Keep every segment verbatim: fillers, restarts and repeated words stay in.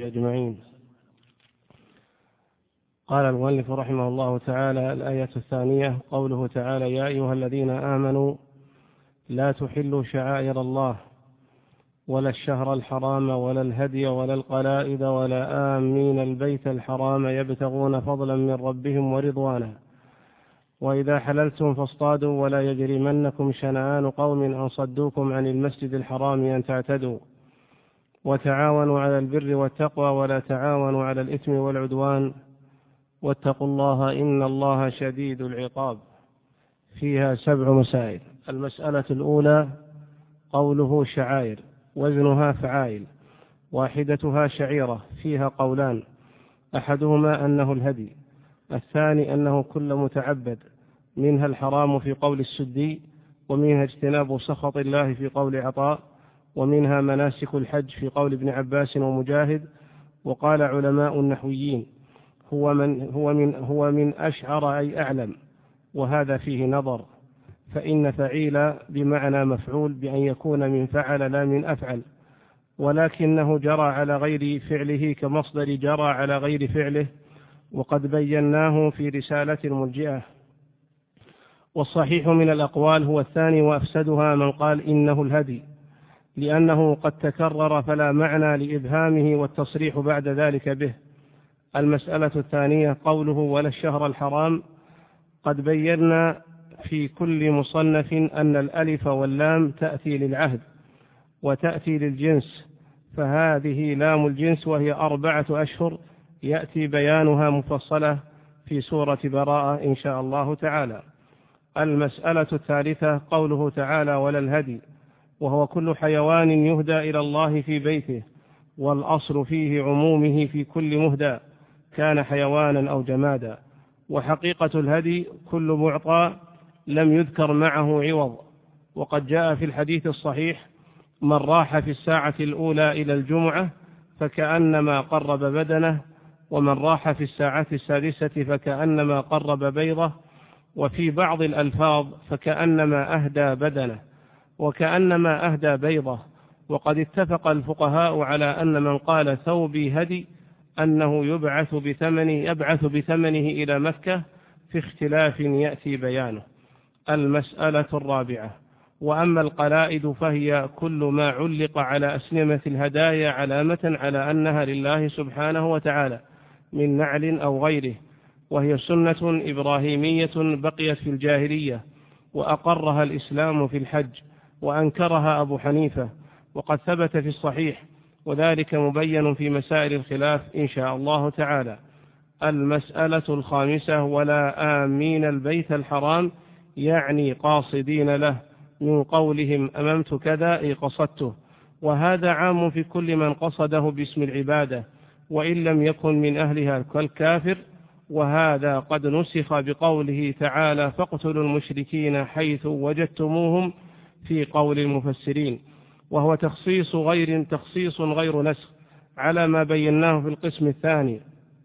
أجمعين. قال المؤلف رحمه الله تعالى: الآية الثانية قوله تعالى: يا أيها الذين آمنوا لا تحلوا شعائر الله ولا الشهر الحرام ولا الهدي ولا القلائد ولا آمين البيت الحرام يبتغون فضلا من ربهم ورضوانا وإذا حللتم فاصطادوا ولا يجرمنكم شنآن قوم أن صدوكم عن المسجد الحرام أن تعتدوا وتعاونوا على البر والتقوى ولا تعاونوا على الإثم والعدوان واتقوا الله إن الله شديد العقاب. فيها سبع مسائل. المسألة الأولى قوله شعائر، وزنها فعائل، واحدتها شعيرة، فيها قولان: أحدهما أنه الهدي، الثاني أنه كل متعبد، منها الحرام في قول السدي، ومنها اجتناب سخط الله في قول عطاء، ومنها مناسك الحج في قول ابن عباس ومجاهد. وقال علماء النحويين: هو من, هو من, هو من أشعر أي أعلم، وهذا فيه نظر، فإن فعيل بمعنى مفعول بأن يكون من فعل لا من أفعل، ولكنه جرى على غير فعله كمصدر جرى على غير فعله، وقد بيناه في رسالة المرجئة. والصحيح من الأقوال هو الثاني وأفسدها من قال إنه الهدي، لأنه قد تكرر فلا معنى لإبهامه والتصريح بعد ذلك به. المسألة الثانية قوله ولا الشهر الحرام. قد بينا في كل مصنف أن الألف واللام تأتي للعهد وتأتي للجنس، فهذه لام الجنس وهي أربعة أشهر يأتي بيانها مفصلة في سورة براءة إن شاء الله تعالى. المسألة الثالثة قوله تعالى ولا الهدي، وهو كل حيوان يهدى إلى الله في بيته، والأصل فيه عمومه في كل مهدى كان حيوانا أو جمادا. وحقيقة الهدي كل معطى لم يذكر معه عوض. وقد جاء في الحديث الصحيح: من راح في الساعة الأولى إلى الجمعة فكأنما قرب بدنه، ومن راح في الساعة السادسة فكأنما قرب بيضة، وفي بعض الألفاظ فكأنما أهدى بدنه وكأنما أهدى بيضة. وقد اتفق الفقهاء على أن من قال ثوبي هدي أنه يبعث بثمنه, يبعث بثمنه إلى مكة، في اختلاف يأتي بيانه. المسألة الرابعة: وأما القلائد فهي كل ما علق على أسنمة الهدايا علامة على أنها لله سبحانه وتعالى من نعل أو غيره، وهي سنة إبراهيمية بقيت في الجاهلية، وأقرها الإسلام في الحج، وأنكرها أبو حنيفة، وقد ثبت في الصحيح، وذلك مبين في مسائل الخلاف إن شاء الله تعالى. المسألة الخامسة: ولا آمين البيت الحرام، يعني قاصدين له، من قولهم أممت كذا أي قصدته، وهذا عام في كل من قصده باسم العبادة وإن لم يكن من أهلها كالكافر. وهذا قد نسخ بقوله تعالى: فاقتلوا المشركين حيث وجدتموهم، في قول المفسرين، وهو تخصيص غير تخصيص غير نسخ على ما بيناه في القسم الثاني.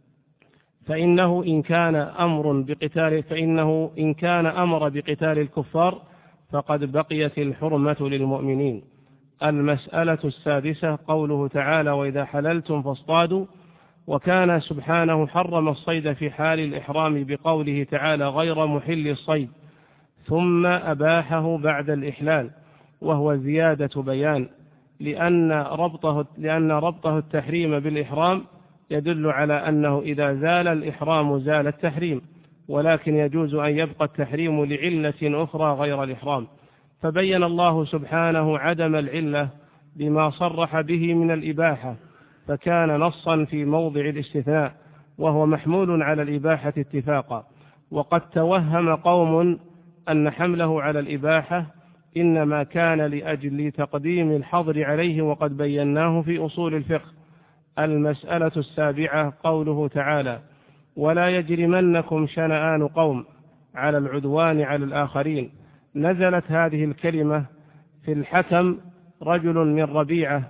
فإنه إن كان أمر بقتال فإنه إن كان أمر بقتال الكفار فقد بقيت الحرمة للمؤمنين. المسألة السادسة قوله تعالى: وإذا حللتم فاصطادوا. وكان سبحانه حرم الصيد في حال الإحرام بقوله تعالى: غير محل الصيد، ثم أباحه بعد الإحلال، وهو زيادة بيان، لأن ربطه, لأن ربطه التحريم بالإحرام يدل على أنه إذا زال الإحرام زال التحريم، ولكن يجوز أن يبقى التحريم لعلة أخرى غير الإحرام. فبين الله سبحانه عدم العلة بما صرح به من الإباحة، فكان نصا في موضع الاستثناء، وهو محمول على الإباحة اتفاقا. وقد توهم قوم أن حمله على الإباحة إنما كان لأجل تقديم الحظر عليه، وقد بيناه في أصول الفقه. المسألة السابعة قوله تعالى: ولا يجرمنكم شنآن قوم على العدوان على الآخرين. نزلت هذه الكلمة في الحكم رجل من ربيعة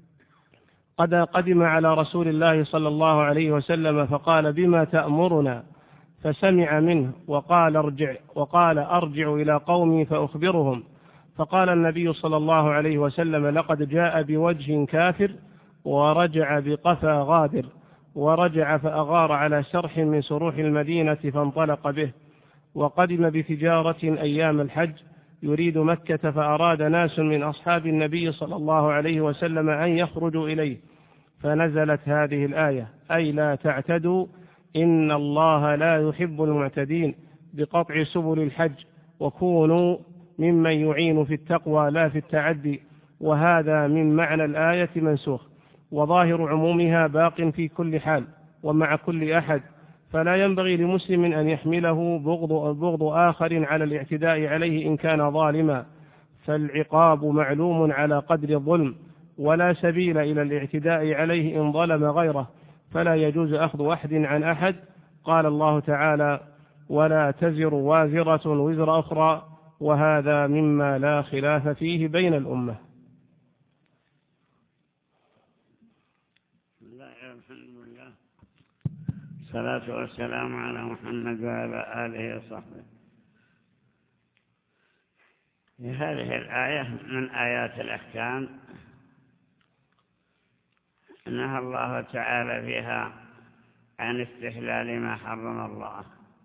قد قدم على رسول الله صلى الله عليه وسلم فقال: بما تأمرنا؟ فسمع منه وقال ارجع, وقال أرجع إلى قومي فأخبرهم. فقال النبي صلى الله عليه وسلم: لقد جاء بوجه كافر ورجع بقفا غادر، ورجع فأغار على شرح من سروح المدينة فانطلق به، وقدم بتجارة أيام الحج يريد مكة، فأراد ناس من أصحاب النبي صلى الله عليه وسلم أن يخرجوا إليه، فنزلت هذه الآية: أي لا تعتدوا إن الله لا يحب المعتدين، بقطع سبل الحج، وكونوا ممن يعين في التقوى لا في التعدي. وهذا من معنى الآية منسوخ، وظاهر عمومها باق في كل حال ومع كل أحد، فلا ينبغي لمسلم أن يحمله بغض, بغض آخر على الاعتداء عليه إن كان ظالما، فالعقاب معلوم على قدر الظلم، ولا سبيل إلى الاعتداء عليه إن ظلم غيره، فلا يجوز أخذ أحد عن أحد. قال الله تعالى: ولا تزر وازرة وزر أخرى، وهذا مما لا خلاف فيه بين الأمة. الصلاة والسلام على محمد وعلى آله وصحبه. هذه الآية من آيات الأحكام، نهى الله تعالى فيها عن استحلال ما حرم الله.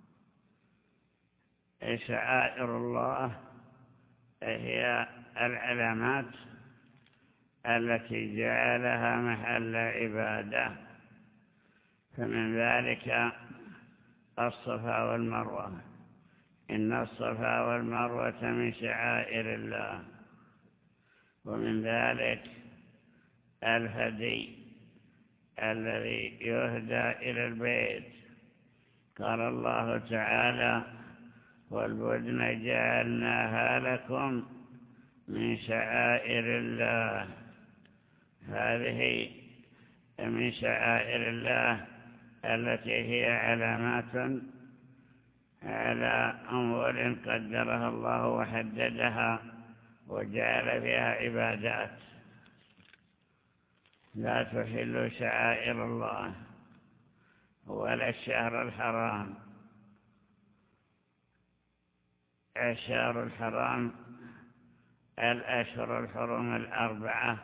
شعائر الله هي العلامات التي جعلها محل عبادة، فمن ذلك الصفا والمروة. إن الصفا والمروة من شعائر الله. ومن ذلك الهدي الذي يهدى إلى البيت. قال الله تعالى: والبدن جعلناها لكم من شعائر الله. هذه من شعائر الله التي هي علامات على أمور قدرها الله وحددها وجعل فيها عبادات. لا تحل شعائر الله ولا الشهر الحرام. الشهر الحرام الأشهر الحرم الأربعة،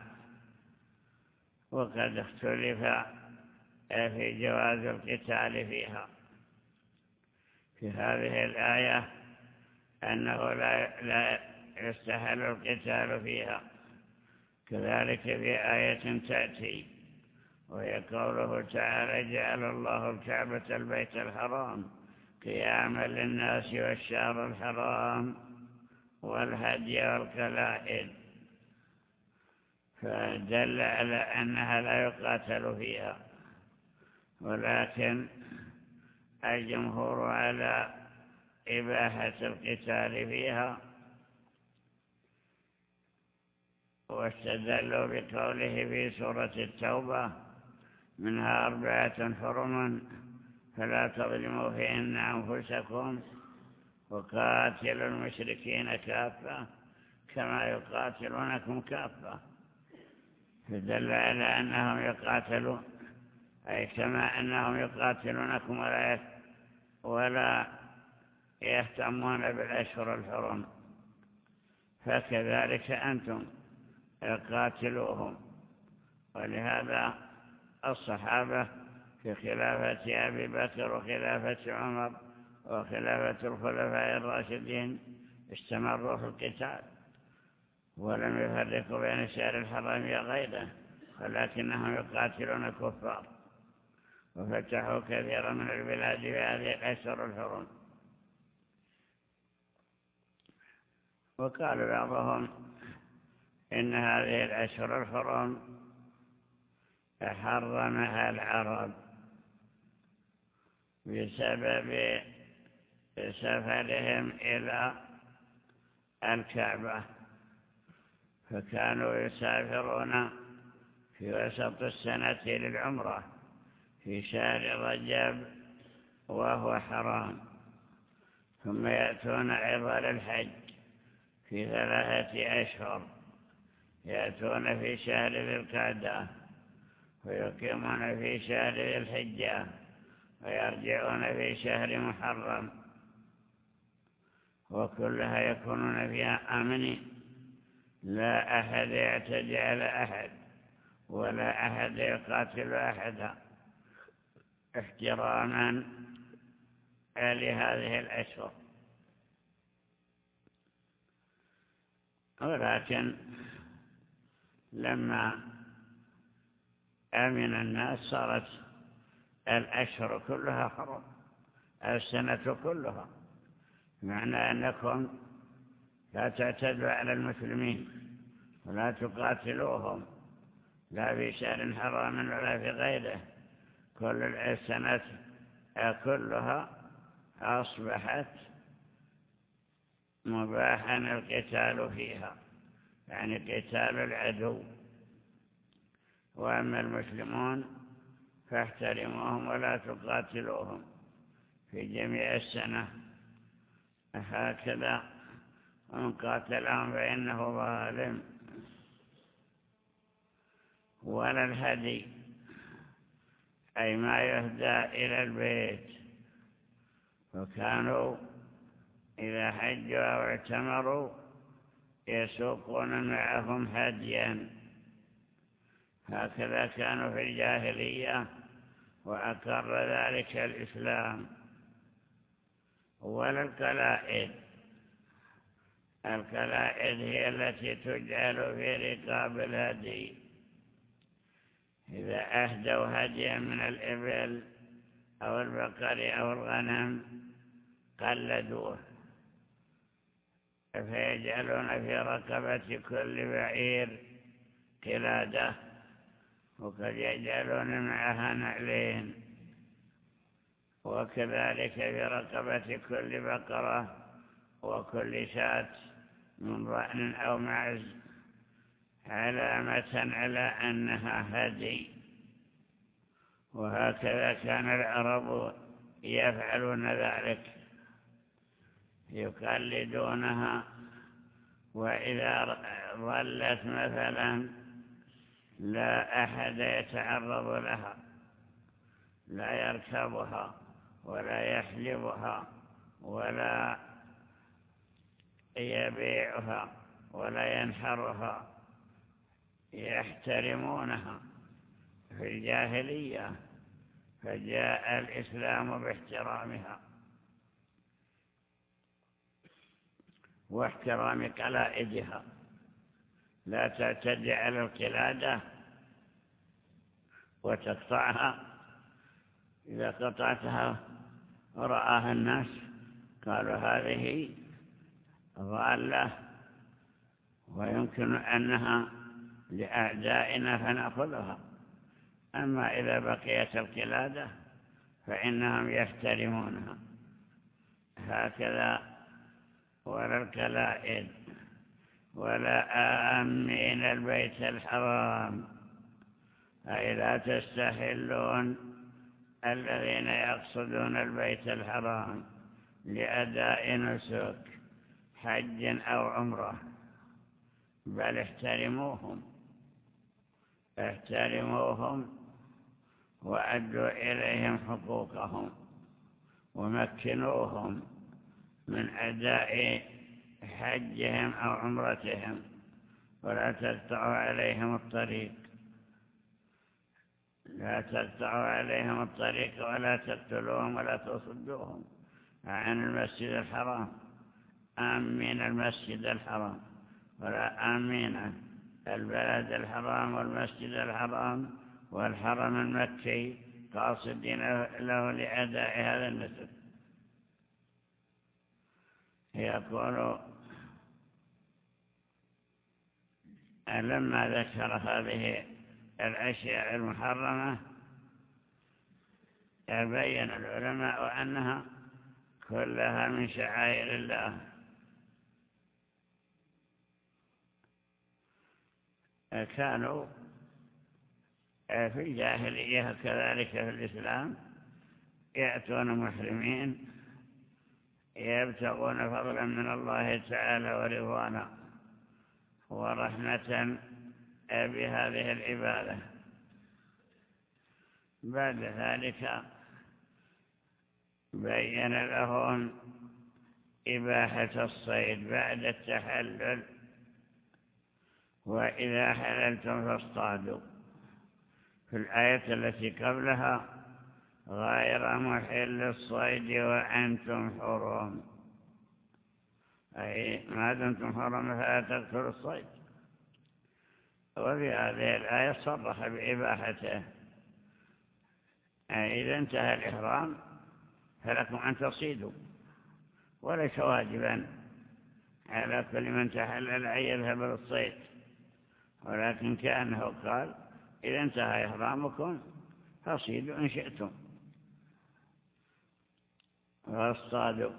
وقد اختلف في جواز القتال فيها. في هذه الآية أنه لا, لا يستحل القتال فيها، كذلك في آية تأتي وهي قوله تعالى: جعل الله الكعبة البيت الحرام قياما للناس والشهر الحرام والهدي والقلائد، فدل على أنها لا يقاتل فيها. ولكن الجمهور على إباحة القتال فيها، واستدلوا بقوله في سورة التوبة: منها أربعة حرم فلا تظلموا فيهن أنفسكم وقاتلوا المشركين كافة كما يقاتلونكم كافة. فدل على أنهم يقاتلون، أي كما أنهم يقاتلونكم ولا ولا يهتمون بالأشهر الحرم، فكذلك أنتم قاتلوهم. ولهذا الصحابة في خلافة أبي بكر وخلافة عمر وخلافة الخلفاء الراشدين استمروا في القتال، ولم يفرقوا بين الشهر الحرام وغيره، ولكنهم يقاتلون الكفار، وفتحوا كثيرا من البلاد في هذه الأشهر الحرم. وقال بعضهم إن هذه الأشهر الحرم حرمها العرب بسبب سفرهم إلى الكعبة، فكانوا يسافرون في وسط السنة للعمرة في شهر رجب وهو حرام، ثم يأتون عضل الحج في ثلاثة أشهر، يأتون في شهر ذي القعدة ويقيمون في شهر ذي الحجة ويرجعون في شهر محرم، وكلها يكونون فيها آمنين، لا أحد يعتدي على أحد ولا أحد يقاتل أحدا احتراما لهذه الأشهر. ولكن لما آمن الناس صارت الأشهر كلها حرم، السنة كلها، معنى أنكم لا تعتدوا على المسلمين ولا تقاتلوهم لا في شهر حرام ولا في غيره. كل السنة كلها أصبحت مباحا القتال فيها، يعني قتال العدو. وأما المسلمون فاحترموهم ولا تقاتلوهم في جميع السنة. هكذا من قاتلهم فإنه ظالم. ولا الهدي أي ما يهدى إلى البيت، وكانوا إذا حجوا أو اعتمروا يسوقون معهم هديا، هكذا كانوا في الجاهلية وأقر ذلك الإسلام. ولا القلائد، القلائد هي التي تجعل في رقاب الهدي، إذا أهدوا هديا من الإبل أو البقر أو الغنم قلدوه، فيجعلون في رقبة كل بعير قلادة، وقد يجعلون معها نعلين، وكذلك في رقبة كل بقرة وكل شاة من ضأن أو معز علامة على أنها هدي. وهكذا كان العرب يفعلون ذلك، يقلدونها. وإذا ظلت مثلا لا أحد يتعرض لها، لا يركبها ولا يحلبها ولا يبيعها ولا ينحرها، يحترمونها في الجاهلية. فجاء الإسلام باحترامها واحترام قلائدها. لا تعتدي على القلادة وتقطعها، إذا قطعتها رآها الناس قالوا هذه ضالة ويمكن أنها لأعدائنا فنأخذها. أما إذا بقيت القلادة فإنهم يحترمونها. هكذا. ولا الكلائد ولا آمين البيت الحرام، أي لا تستحلون الذين يقصدون البيت الحرام لأداء نسك حج أو عمره، بل احترموهم احترموهم وأدوا إليهم حقوقهم ومكنوهم من أداء حجهم أو عمرتهم، ولا تقطعوا عليهم الطريق لا تقطعوا عليهم الطريق ولا تقتلوهم ولا تصدوهم عن المسجد الحرام. آمين المسجد الحرام ولا آمين البلد الحرام والمسجد الحرام والحرم المكي قاصدين له لأداء هذا النسك. يقول لما ذكر هذه الأشياء المحرمة بين العلماء أنها كلها من شعائر الله. كانوا في الجاهلية كذلك في الإسلام يأتون محرمين يبتغون فضلا من الله تعالى ورضوانا ورحمة بهذه العبادة. بعد ذلك بين لهم إباحة الصيد بعد التحلل، وإذا حللتم فاصطادوا. في الآية التي قبلها غير محل الصيد وأنتم حرم، أي ما دمتم حرم فلا تقتلوا الصيد. وفي هذه الآية صرح بإباحته، أي إذا انتهى الإحرام فلكم أن تصيدوا، وليس واجبا على كل من تحلل أن يذهب للصيد، ولكن كأنه قال إذا انتهى إحرامكم فصيدوا إن شئتم واصطادوا.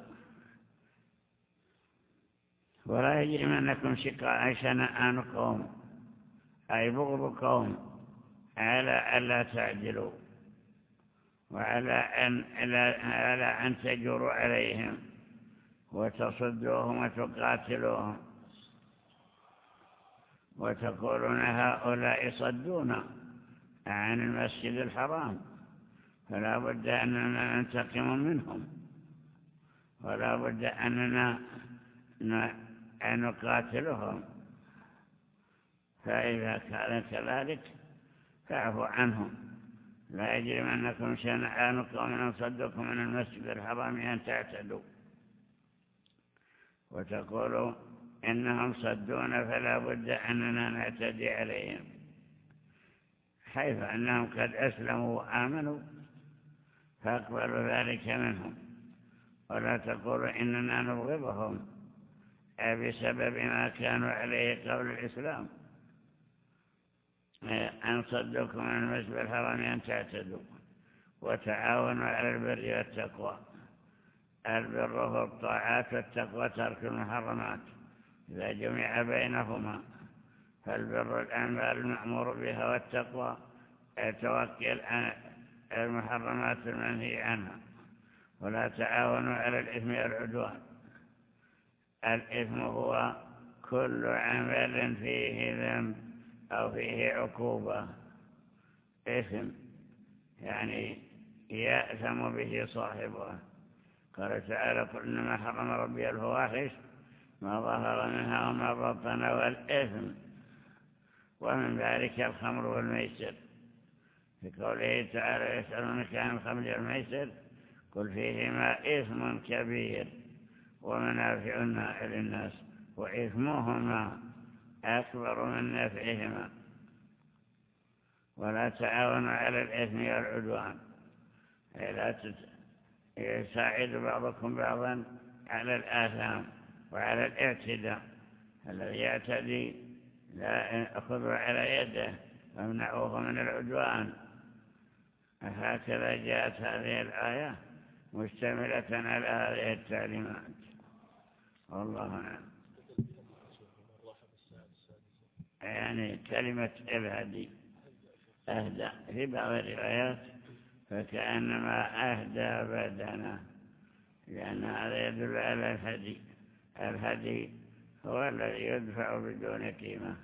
ولا يجرمنكم شنآن قوم، أي بغض قوم، على ألا تعدلوا وعلى أن, على أن تجروا عليهم وتصدوهم وتقاتلوهم وتقولون هؤلاء صدونا عن المسجد الحرام فلا بد أننا ننتقم منهم ولا بد أننا نقاتلهم. فإذا كان كذلك فاعفوا عنهم. لا يجرمنكم شنآن قوم أن صدوكم من المسجد الحرام أن تعتدوا وتقولوا إنهم صدونا فلا بد أننا نعتدي عليهم، حيث أنهم قد أسلموا وآمنوا فاقبلوا ذلك منهم. ولا تقولوا إننا نبغضهم بسبب ما كانوا عليه قبل الإسلام أن صدوكم من المسجد الحرام أن تعتدوا. وتعاونوا على البر والتقوى. البر هو الطاعات والتقوى ترك المحرمات، إذا جمع بينهما فالبر الأعمال المأمور بها والتقوى توكل عن المحرمات المنهي عنها. ولا تعاونوا على الإثم والعدوان. الإثم هو كل عمل فيه ذنب أو فيه عقوبة، إثم يعني يأثم به صاحبه. قال تعالى قل إنما حرم ربي الفواحش ما ظهر منها وما بطن والإثم ومن ذلك الخمر والميسر. في قوله تعالى يسألونك عن الخمر والميسر قل فيهما إثم كبير ومنافع للناس وإثمهما أكبر من نفعهما. ولا تعاونوا على الإثم والعدوان، لا يساعد بعضكم بعضا على الآثام وعلى الاعتداء. الذي يعتدي لا أخذوا على يده وامنعوه من العدوان. هكذا جاءت هذه الآية مشتملة على هذه التعليمات. والله أعلم. يعني كلمة الهدي أهدى في بعض الروايات فكأنما أهدى بدنه، لأن هذا يدل على الهدي. الهدي هو الذي يدفع بدون قيمة.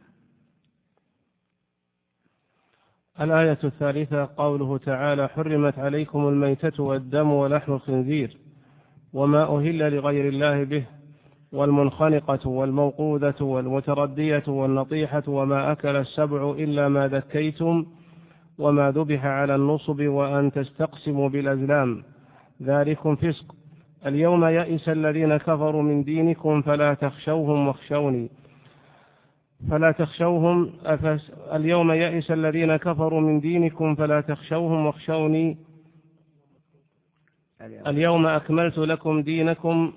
الآية الثالثة قوله تعالى حرمت عليكم الميتة والدم ولحم الخنزير وما أهل لغير الله به والمنخنقة والموقوذة والمتردية والنطيحة وما أكل السبع إلا ما ذكيتم وما ذبح على النصب وأن تستقسموا بالأزلام ذلكم فسق. اليوم يئس الذين كفروا من دينكم فلا تخشوهم واخشوني فلا تخشوهم أفس اليوم يئس الذين كفروا من دينكم فلا تخشوهم واخشوني اليوم أكملت لكم دينكم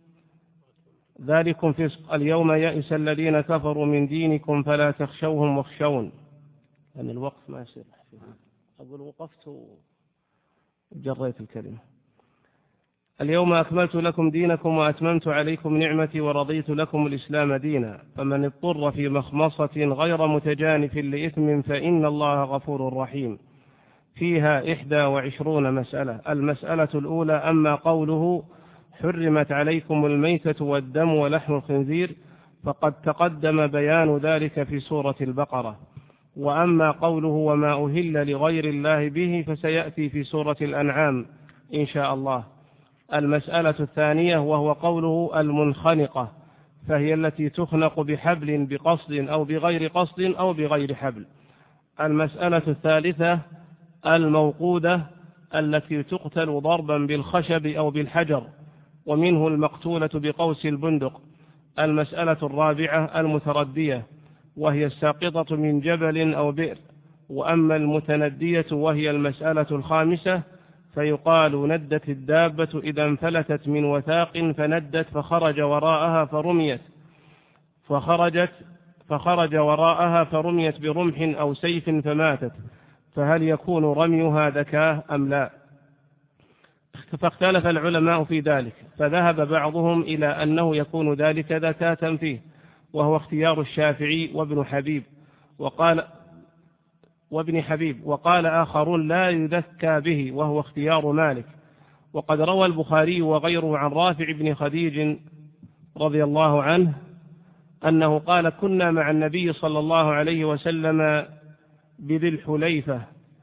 ذلكم فسق. اليوم يئس الذين كفروا من دينكم فلا تخشوهم واخشون. أن الوقف ما يصير أقول وقفت وجريت الكلمة. اليوم أكملت لكم دينكم وأتممت عليكم نعمتي ورضيت لكم الإسلام دينا فمن اضطر في مخمصة غير متجانف لإثم فإن الله غفور رحيم. فيها إحدى وعشرون مسألة. المسألة الأولى أما قوله حرمت عليكم الميتة والدم ولحم الخنزير فقد تقدم بيان ذلك في سورة البقرة. وأما قوله وما أهل لغير الله به فسيأتي في سورة الأنعام إن شاء الله. المسألة الثانية وهو قوله المنخنقة فهي التي تخنق بحبل بقصد أو بغير قصد أو بغير حبل. المسألة الثالثة الموقودة التي تقتل ضربا بالخشب أو بالحجر، ومنه المقتولة بقوس البندق. المسألة الرابعة المتردية، وهي الساقطة من جبل أو بئر. وأما المتندية وهي المسألة الخامسة فيقال ندت الدابة إذا انفلتت من وثاق فندت فخرج وراءها فرميت فخرجت فخرج وراءها فرميت برمح أو سيف فماتت، فهل يكون رميها ذكاة أم لا؟ فاختلف العلماء في ذلك، فذهب بعضهم إلى أنه يكون ذلك ذكاة فيه، وهو اختيار الشافعي وابن حبيب وقال وابن حبيب وقال آخرون لا يذكى به، وهو اختيار مالك. وقد روى البخاري وغيره عن رافع بن خديج رضي الله عنه أنه قال كنا مع النبي صلى الله عليه وسلم بذي الحليفة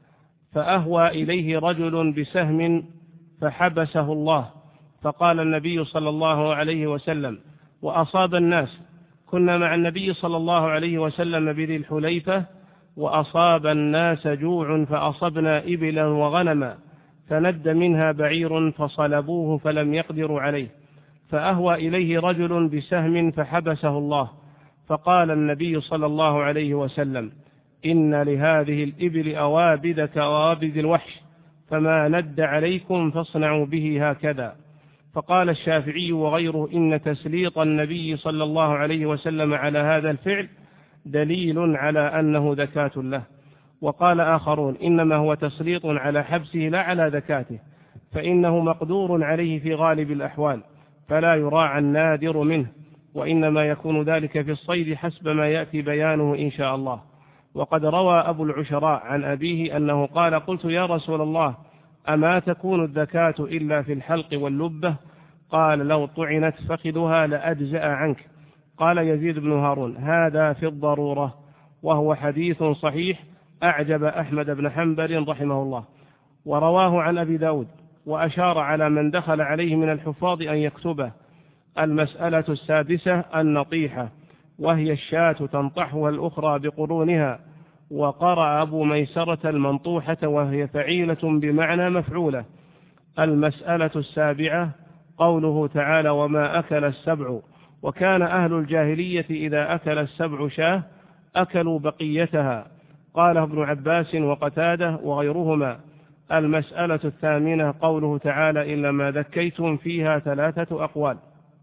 فأهوى إليه رجل بسهم فحبسه الله، فقال النبي صلى الله عليه وسلم وأصاب الناس. كنا مع النبي صلى الله عليه وسلم بذي الحليفة وأصاب الناس جوع فأصبنا إبلا وغنما، فند منها بعير فصلبوه فلم يقدروا عليه، فأهوى إليه رجل بسهم فحبسه الله، فقال النبي صلى الله عليه وسلم إن لهذه الإبل أوابد كأوابد الوحش، فما ند عليكم فاصنعوا به هكذا. فقال الشافعي وغيره إن تسليط النبي صلى الله عليه وسلم على هذا الفعل دليل على أنه ذكاة له. وقال آخرون إنما هو تسليط على حبسه لا على ذكاته، فإنه مقدور عليه في غالب الأحوال فلا يراعى النادر منه، وإنما يكون ذلك في الصيد حسب ما يأتي بيانه إن شاء الله. وقد روى أبو العشراء عن أبيه أنه قال قلت يا رسول الله أما تكون الذكاة إلا في الحلق واللبة؟ قال لو طعنت فخذها لأجزأ عنك. قال يزيد بن هارون هذا في الضرورة، وهو حديث صحيح أعجب أحمد بن حنبل رحمه الله. ورواه عن أبي داود وأشار على من دخل عليه من الحفاظ أن يكتبه. المسألة السادسة النطيحة، وهي الشاة تنطحها الأخرى بقرونها. وقرأ أبو ميسرة المنطوحة وهي فعيلة بمعنى مفعولة. المسألة السابعة قوله تعالى وما أكل السبع، وكان أهل الجاهلية إذا أكل السبع شاه أكلوا بقيتها، قاله ابن عباس وقتاده وغيرهما. المسألة الثامنة قوله تعالى إلا ما ذكيتم، فيها ثلاثة أقوال.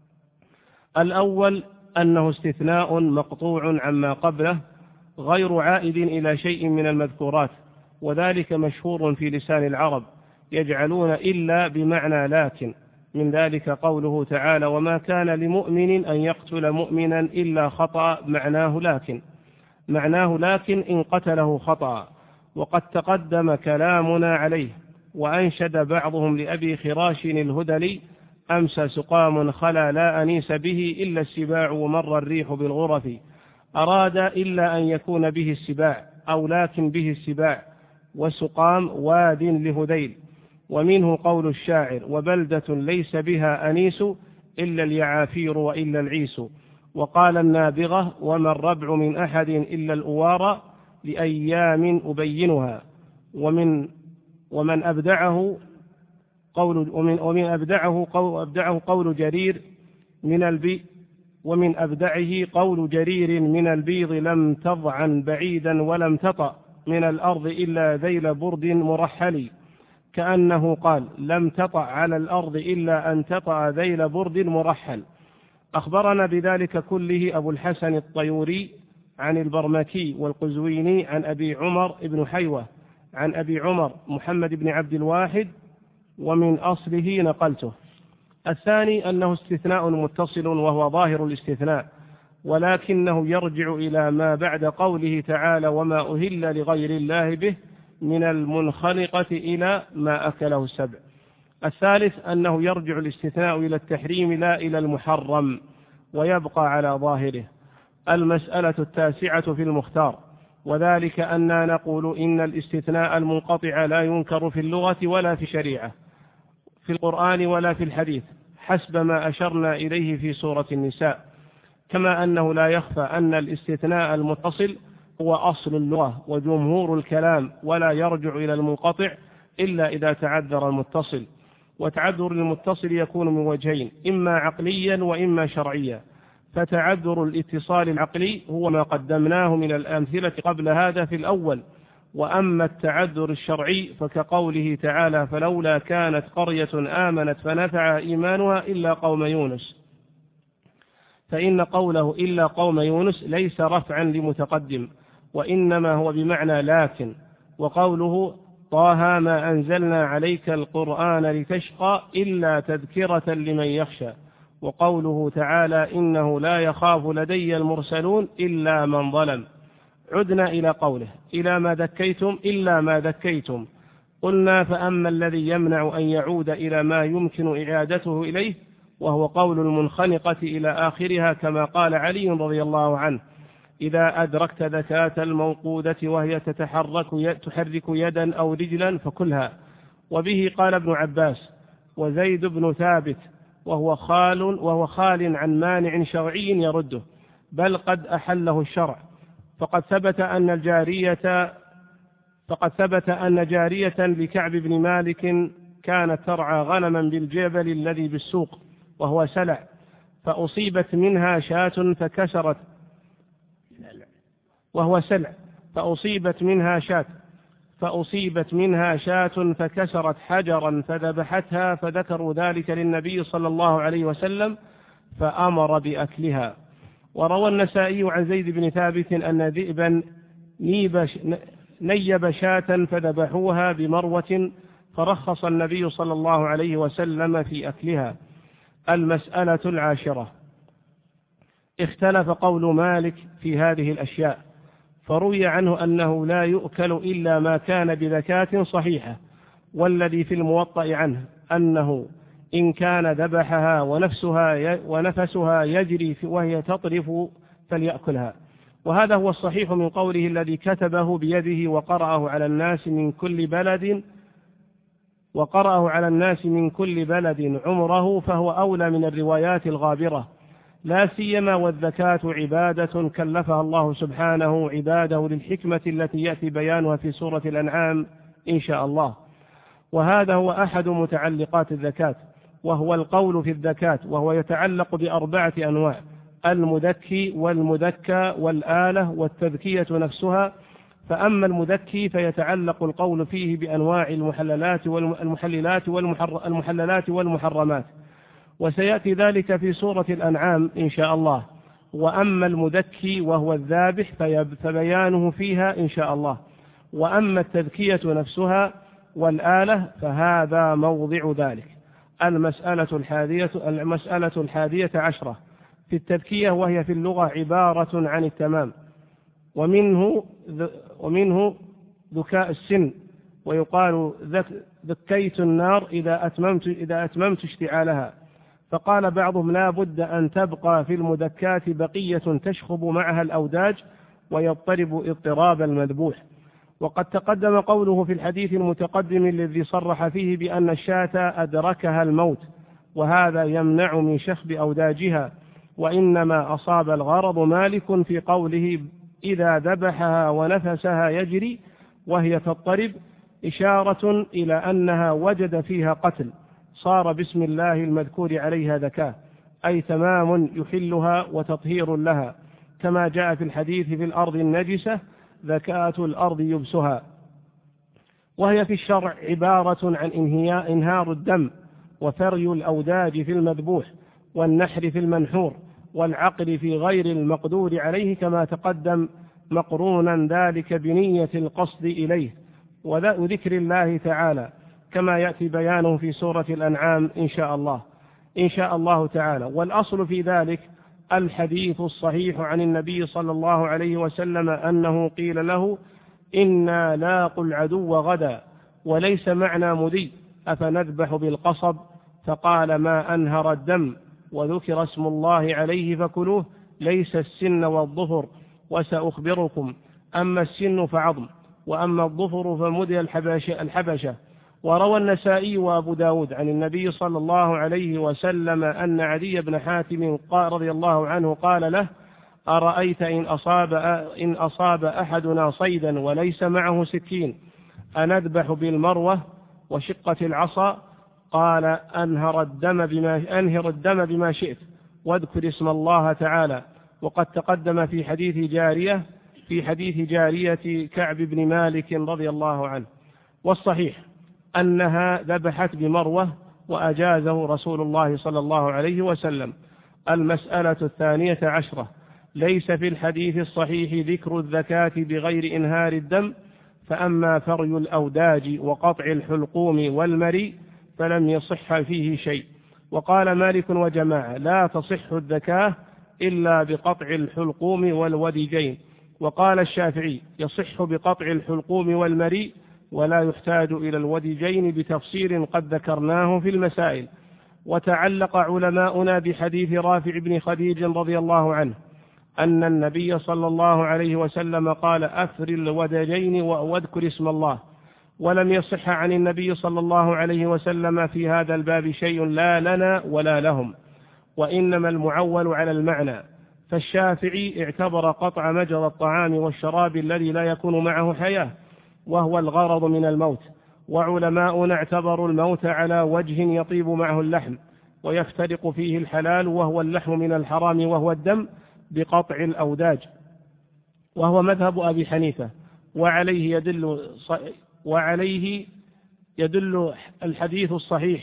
الأول أنه استثناء مقطوع عما قبله غير عائد إلى شيء من المذكورات، وذلك مشهور في لسان العرب، يجعلون إلا بمعنى لكن، من ذلك قوله تعالى وما كان لمؤمن أن يقتل مؤمنا إلا خطأ، معناه لكن معناه لكن إن قتله خطأ. وقد تقدم كلامنا عليه. وأنشد بعضهم لأبي خراش الهدلي أمسى سقام خلا لا أنيس به إلا السباع ومر الريح بالغرف، أراد إلا أن يكون به السباع أو لكن به السباع، وسقام واد لهديل. ومنه قول الشاعر وبلدة ليس بها أنيس إلا اليعافير وإلا العيس. وقال النابغة وما الربع من أحد إلا الأوارى لأيام أبينها. ومن ومن أبدعه قول ومن ومن أبدعه قول أبدعه قول جرير من البي ومن أبدعه قول جرير من البيض لم تضعن بعيدا ولم تطأ من الأرض إلا ذيل برد مرحل، كأنه قال لم تطأ على الأرض إلا أن تطأ ذيل برد مرحل. أخبرنا بذلك كله أبو الحسن الطيوري عن البرمكي والقزويني عن أبي عمر بن حيوة عن أبي عمر محمد بن عبد الواحد، ومن أصله نقلته. الثاني أنه استثناء متصل وهو ظاهر الاستثناء، ولكنه يرجع إلى ما بعد قوله تعالى وما أهل لغير الله به من المنخنقة إلى ما أكله السبع. الثالث أنه يرجع الاستثناء إلى التحريم لا إلى المحرم، ويبقى على ظاهره. المسألة التاسعة في المختار، وذلك أننا نقول إن الاستثناء المنقطع لا ينكر في اللغة ولا في الشريعة، في القرآن ولا في الحديث، حسب ما أشرنا إليه في سورة النساء. كما أنه لا يخفى أن الاستثناء المتصل هو أصل اللغة وجمهور الكلام، ولا يرجع إلى المنقطع إلا إذا تعذر المتصل. وتعذر المتصل يكون من وجهين، إما عقليا وإما شرعيا. فتعذر الاتصال العقلي هو ما قدمناه من الأمثلة قبل هذا في الأول. وأما التعذر الشرعي فكقوله تعالى: فلولا كانت قرية آمنت فنفعها إيمانها إلا قوم يونس. فإن قوله إلا قوم يونس ليس رفعا لمتقدم، وإنما هو بمعنى لكن. وقوله طه ما أنزلنا عليك القرآن لتشقى إلا تذكرة لمن يخشى. وقوله تعالى إنه لا يخاف لدي المرسلون إلا من ظلم. عدنا إلى قوله إلى ما ذكيتم إلا ما ذكيتم. قلنا فأما الذي يمنع أن يعود إلى ما يمكن إعادته إليه وهو قول المنخنقة إلى آخرها، كما قال علي رضي الله عنه: إذا أدركت ذكاة الموقودة وهي تتحرك تحرك يدا أو رجلا فكلها. وبه قال ابن عباس وزيد بن ثابت، وهو خال وهو خال عن مانع شرعي يرده، بل قد أحله الشرع. فقد ثبت أن الجارية فقد ثبت أن جارية لكعب بن مالك كانت ترعى غنما بالجبل الذي بالسوق وهو سلع، فأصيبت منها شاة فكسرت وهو سلع فأصيبت منها شاة فأصيبت منها شاة فكسرت حجرا فذبحتها، فذكروا ذلك للنبي صلى الله عليه وسلم فأمر بأكلها. وروى النسائي عن زيد بن ثابت أن ذئبا نيب شاة فذبحوها بمروة، فرخص النبي صلى الله عليه وسلم في أكلها. المسألة العاشرة: اختلف قول مالك في هذه الأشياء، فروي عنه أنه لا يؤكل إلا ما كان بذكاة صحيحة، والذي في الموطأ عنه أنه إن كان ذبحها ونفسها ونفسها يجري وهي تطرف فليأكلها. وهذا هو الصحيح من قوله الذي كتبه بيده وقرأه على الناس من كل بلد وقرأه على الناس من كل بلد عمره، فهو أولى من الروايات الغابرة، لا سيما والذكاة عبادة كلفها الله سبحانه عباده للحكمة التي يأتي بيانها في سورة الأنعام إن شاء الله. وهذا هو أحد متعلقات الزكاة، وهو القول في الزكاة، وهو يتعلق بأربعة أنواع: المذكي والمذكى والآلة والتذكية نفسها. فأما المذكي فيتعلق القول فيه بأنواع المحللات والمحللات والمحللات والمحرمات، وسيأتي ذلك في سورة الأنعام إن شاء الله. وأما المذكي وهو الذابح فبيانه فيها إن شاء الله. وأما التذكية نفسها والآلة فهذا موضع ذلك. المسألة الحادية المسألة الحادية عشرة في التذكية، وهي في اللغة عبارة عن التمام، ومنه ومنه ذكاء السن، ويقال ذكيت النار إذا أتممت إذا أتممت اشتعالها. فقال بعضهم لا بد أن تبقى في المذكاة بقية تشخب معها الأوداج ويضطرب اضطراب المذبوح. وقد تقدم قوله في الحديث المتقدم الذي صرح فيه بأن الشاة أدركها الموت، وهذا يمنع من شخب أوداجها، وإنما أصاب الغرض مالك في قوله إذا ذبحها ونفسها يجري وهي تضطرب، إشارة إلى أنها وجد فيها قتل، صار بسم الله المذكور عليها ذكاة، أي تمام يحلها وتطهير لها، كما جاء في الحديث في الأرض النجسة ذكاة الأرض يبسها. وهي في الشرع عبارة عن إنهار الدم وثري الأوداج في المذبوح والنحر في المنحور والعقل في غير المقدور عليه، كما تقدم، مقرونا ذلك بنية القصد إليه وذكر الله تعالى، كما يأتي بيانه في سورة الأنعام إن شاء الله إن شاء الله تعالى. والأصل في ذلك الحديث الصحيح عن النبي صلى الله عليه وسلم أنه قيل له إنا لاقوا العدو غدا وليس معنا مدي أفنذبح بالقصب، فقال ما أنهر الدم وذكر اسم الله عليه فكلوه، ليس السن والظفر وسأخبركم، أما السن فعظم وأما الظفر فمدي الحبشة, الحبشة. وروى النسائي وأبو داود عن النبي صلى الله عليه وسلم أن عدي بن حاتم رضي الله عنه قال له أرأيت إن أصاب, إن أصاب أحدنا صيدا وليس معه سكين أنذبح بالمروة وشقة العصا؟ قال أنهر الدم بما, أنهر الدم بما شئت واذكر اسم الله تعالى. وقد تقدم في حديث جارية في حديث جارية كعب بن مالك رضي الله عنه. والصحيح أنها ذبحت بمروة وأجازه رسول الله صلى الله عليه وسلم. المسألة الثانية عشرة: ليس في الحديث الصحيح ذكر الزكاة بغير إنهار الدم، فأما فري الأوداج وقطع الحلقوم والمري فلم يصح فيه شيء. وقال مالك وجماعة: لا تصح الزكاة إلا بقطع الحلقوم والوديجين. وقال الشافعي: يصح بقطع الحلقوم والمري ولا يحتاج إلى الوديجين بتفصيل قد ذكرناه في المسائل. وتعلق علماؤنا بحديث رافع بن خديج رضي الله عنه أن النبي صلى الله عليه وسلم قال: أفر الوديجين واذكر اسم الله. ولم يصح عن النبي صلى الله عليه وسلم في هذا الباب شيء لا لنا ولا لهم، وإنما المعول على المعنى. فالشافعي اعتبر قطع مجرى الطعام والشراب الذي لا يكون معه حياة وهو الغرض من الموت، وعلماؤنا اعتبروا الموت على وجه يطيب معه اللحم ويفترق فيه الحلال وهو اللحم من الحرام وهو الدم بقطع الأوداج، وهو مذهب أبي حنيفة. وعليه يدل وعليه يدل الحديث الصحيح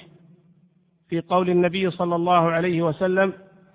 في قول النبي صلى الله عليه وسلم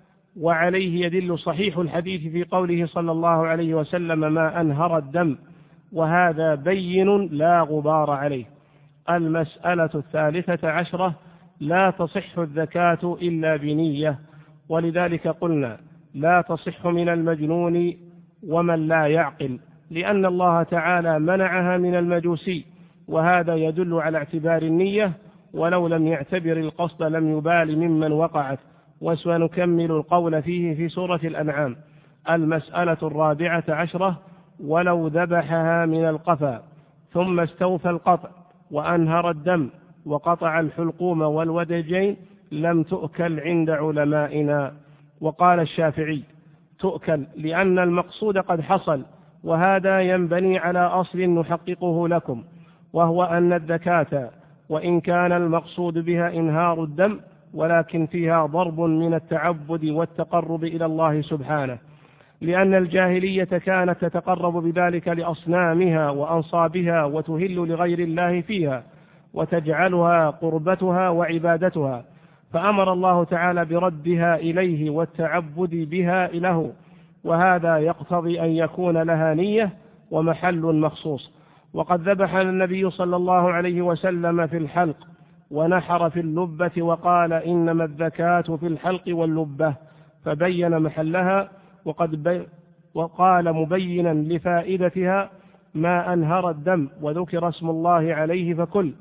وعليه يدل صحيح الحديث في قوله صلى الله عليه وسلم: ما أنهر الدم، وهذا بين لا غبار عليه. المسألة الثالثة عشرة: لا تصح الزكاة إلا بنية، ولذلك قلنا لا تصح من المجنون ومن لا يعقل، لأن الله تعالى منعها من المجوسي، وهذا يدل على اعتبار النية، ولو لم يعتبر القصد لم يبال ممن وقعت. وسنكمل القول فيه في سورة الأنعام. المسألة الرابعة عشرة: ولو ذبحها من القفا ثم استوفى القطع وأنهر الدم وقطع الحلقوم والودجين لم تؤكل عند علمائنا. وقال الشافعي: تؤكل لأن المقصود قد حصل، وهذا ينبني على أصل نحققه لكم، وهو أن الزكاة وإن كان المقصود بها إنهار الدم ولكن فيها ضرب من التعبد والتقرب إلى الله سبحانه، لأن الجاهلية كانت تتقرب بذلك لأصنامها وأنصابها وتهل لغير الله فيها وتجعلها قربتها وعبادتها، فأمر الله تعالى بردها إليه والتعبد بها له، وهذا يقتضي أن يكون لها نية ومحل مخصوص. وقد ذبح النبي صلى الله عليه وسلم في الحلق ونحر في اللبة وقال: إنما الزكاة في الحلق واللبة، فبين محلها. وقد بي وقال مبينا لفائدتها: ما أنهر الدم وذكر اسم الله عليه فكل.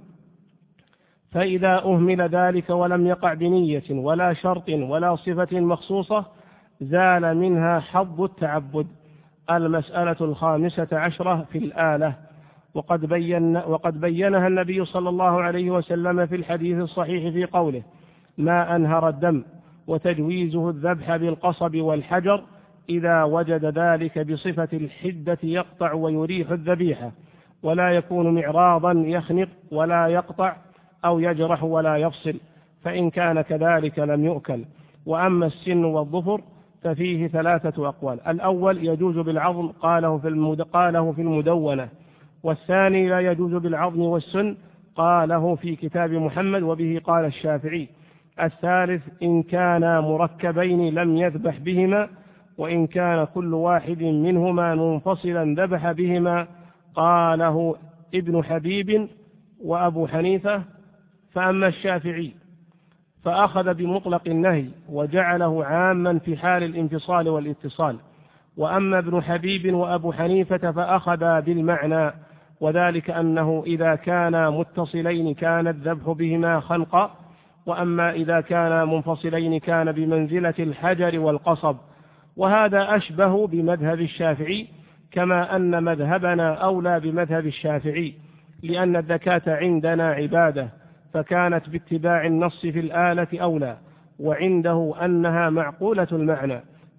فإذا أهمل ذلك ولم يقع بنية ولا شرط ولا صفة مخصوصة زال منها حظ التعبد. المسألة الخامسة عشرة في الآلة. وقد, بين وقد بينها النبي صلى الله عليه وسلم في الحديث الصحيح في قوله: ما أنهر الدم، وتجويزه الذبح بالقصب والحجر إذا وجد ذلك بصفة الحدة يقطع ويريح الذبيحة، ولا يكون معراضا يخنق ولا يقطع أو يجرح ولا يفصل، فإن كان كذلك لم يؤكل. وأما السن والظفر ففيه ثلاثة أقوال: الأول يجوز بالعظم، قاله في, المد... قاله في المدونة، والثاني لا يجوز بالعظم والسن، قاله في كتاب محمد وبه قال الشافعي. الثالث إن كانا مركبين لم يذبح بهما، وإن كان كل واحد منهما منفصلا ذبح بهما، قاله ابن حبيب وأبو حنيفة. فأما الشافعي فأخذ بمطلق النهي وجعله عاما في حال الانفصال والاتصال، وأما ابن حبيب وأبو حنيفة فأخذ بالمعنى، وذلك أنه إذا كانا متصلين كان الذبح بهما خنقا، وأما إذا كانا منفصلين كان بمنزلة الحجر والقصب. وهذا أشبه بمذهب الشافعي، كما أن مذهبنا أولى بمذهب الشافعي، لأن الزكاة عندنا عبادة، فكانت باتباع النص في الآلة أولى، وعنده أنها معقولة المعنى،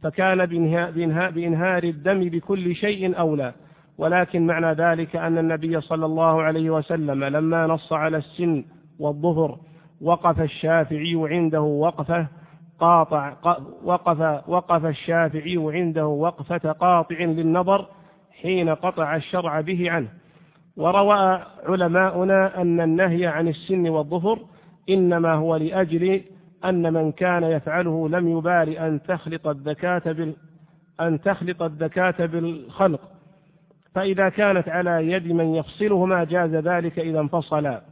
فكان بإنهاء بإنهار الدم بكل شيء أولى. ولكن معنى ذلك أن النبي صلى الله عليه وسلم لما نص على السن والظفر وقف الشافعي عنده وقفة قاطع وقف وقف الشافعي عنده وقفة قاطع للنظر حين قطع الشرع به عنه. وروى علماؤنا أن النهي عن السن والظفر إنما هو لأجل أن من كان يفعله لم يبال أن تخلط الذكاة بال أن تخلط الذكاة بالخلق، فإذا كانت على يد من يفصلهما جاز ذلك إذا انفصلا.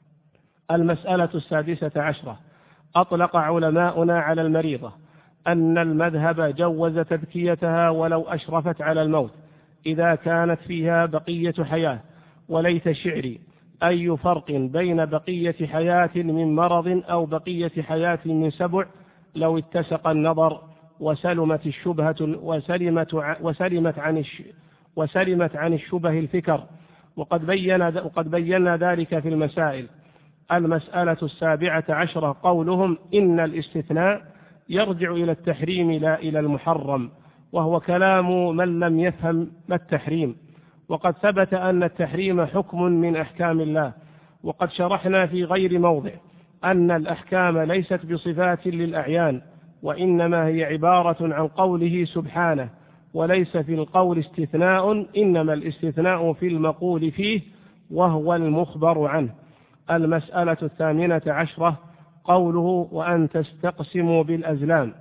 المسألة السادسة عشرة: أطلق علماؤنا على المريضة أن المذهب جوز تذكيتها ولو أشرفت على الموت إذا كانت فيها بقية حياة. وليس شعري أي فرق بين بقية حياة من مرض أو بقية حياة من سبع لو اتسق النظر وسلمت الشبهة وسلمت وسلمت عن الش وسلمت عن الشبه الفكر. وقد بين وقد بينا ذلك في المسائل. المسألة السابعة عشرة: قولهم إن الاستثناء يرجع إلى التحريم لا إلى المحرم، وهو كلام من لم يفهم ما التحريم. وقد ثبت أن التحريم حكم من أحكام الله، وقد شرحنا في غير موضع أن الأحكام ليست بصفات للأعيان، وإنما هي عبارة عن قوله سبحانه، وليس في القول استثناء، إنما الاستثناء في المقول فيه وهو المخبر عنه. المسألة الثامنة عشرة: قوله وأن تستقسموا بالأزلام،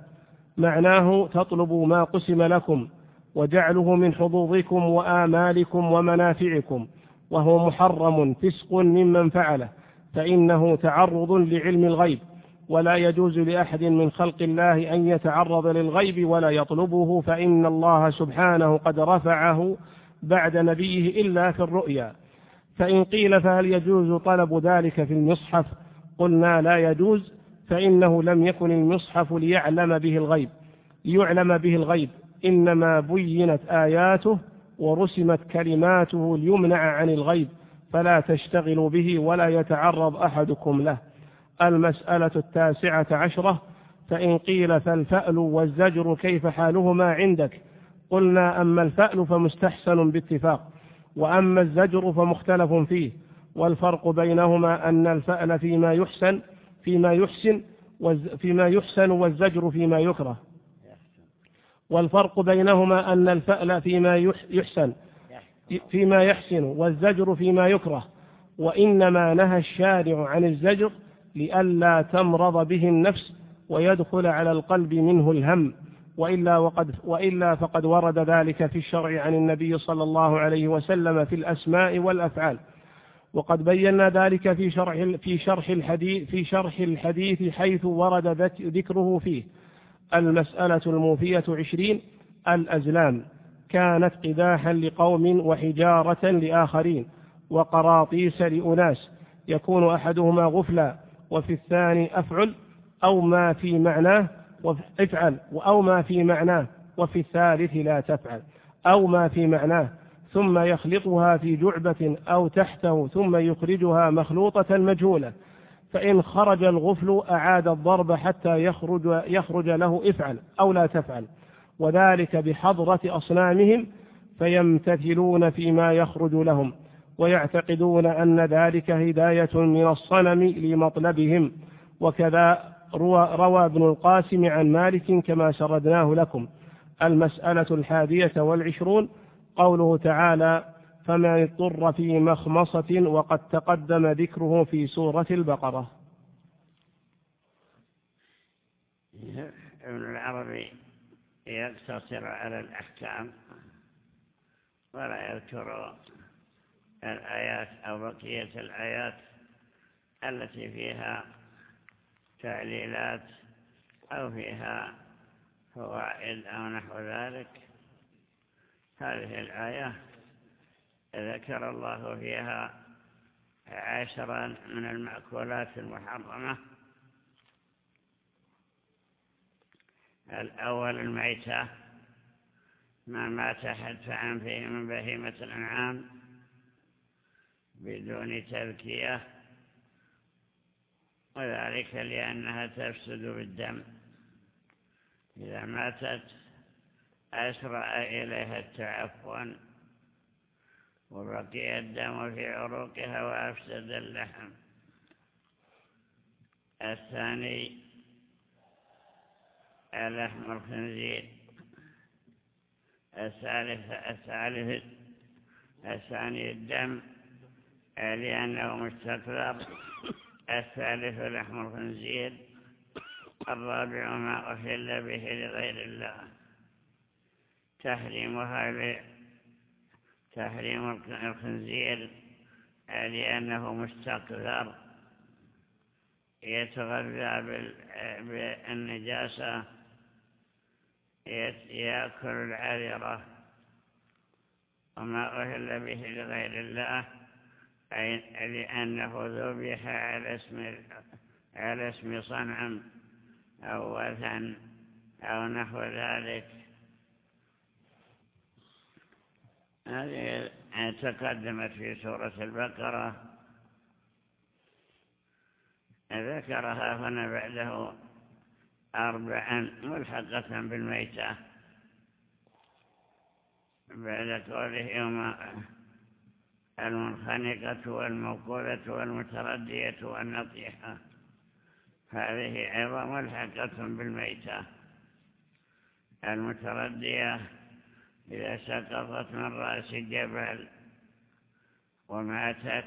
معناه تطلبوا ما قسم لكم وجعله من حظوظكم وآمالكم ومنافعكم، وهو محرم فسق ممن فعله، فإنه تعرض لعلم الغيب، ولا يجوز لأحد من خلق الله أن يتعرض للغيب ولا يطلبه، فإن الله سبحانه قد رفعه بعد نبيه إلا في الرؤيا. فإن قيل فهل يجوز طلب ذلك في المصحف؟ قلنا لا يجوز، فإنه لم يكن المصحف ليعلم به الغيب ليعلم به الغيب إنما بينت آياته ورسمت كلماته ليمنع عن الغيب، فلا تشتغلوا به ولا يتعرض أحدكم له. المسألة التاسعة عشرة: فإن قيل فالفأل والزجر كيف حالهما عندك؟ قلنا أما الفأل فمستحسن باتفاق، وأما الزجر فمختلف فيه، والفرق بينهما أن الفأل فيما يحسن فيما يحسن فيما يحسن والزجر فيما يكره. والفرق بينهما أن الفأل فيما يحسن فيما يحسن والزجر فيما يكره، وإنما نهى الشارع عن الزجر لئلا تمرض به النفس ويدخل على القلب منه الهم، وإلا, وقد وإلا فقد ورد ذلك في الشرع عن النبي صلى الله عليه وسلم في الأسماء والأفعال. وقد بينا ذلك في شرح في شرح الحديث في شرح الحديث حيث ورد ذكره فيه. المسألة الموفية عشرين: الأزلام كانت قداحا لقوم وحجارة لآخرين وقراطيس لأناس، يكون أحدهما غفلا وفي الثاني أفعل أو ما في معناه افعل أو ما في معناه، وفي الثالث لا تفعل أو ما في معناه، ثم يخلطها في جعبة أو تحته ثم يخرجها مخلوطة مجهولة، فإن خرج الغفل أعاد الضرب حتى يخرج, يخرج له افعل أو لا تفعل، وذلك بحضرة أصنامهم فيمتثلون فيما يخرج لهم، ويعتقدون أن ذلك هداية من الصنم لمطلبهم. وكذا روى ابن القاسم عن مالك كما سردناه لكم. المسألة الحادية والعشرون: قوله تعالى: فمن اضطر في مخمصة، وقد تقدم ذكره في سورة البقرة. ابن العربي يقتصر على الأحكام ولا يذكر الآيات أو بقية الآيات التي فيها تعليلات أو فيها فوائد أو نحو ذلك. هذه الآية ذكر الله فيها عشرا من المأكولات المحرمة. الأول الميتة، ما مات حتى فيه من بهيمة الأنعام بدون تذكية، وذلك لأنها تفسد بالدم. إذا ماتت أسرع إليها التعفن وبقي الدم في عروقها وأفسد اللحم. الثاني لحم الخنزير. الثالث الثالث الثاني الدم لأنه مستكثر. الثالث لحم الخنزير. الرابع ما أحل به لغير الله. تحريمها تحريم الخنزير لأنه مستكثر يتغذى بالنجاسة، يأكل العذرة. وما أهل به لغير الله أي لأنه ذبح على اسم على اسم صنم أو وثن أو نحو ذلك. هذه تقدمت في سورة البقرة، ذكرها هنا بعده أربعا ملحقة بالميتة بعد قوله وما المنخنقة والموقوذة والمتردية والنطيحة. هذه أيضا ملحقة بالميتة. المتردية إذا سقطت من رأس جبل وماتت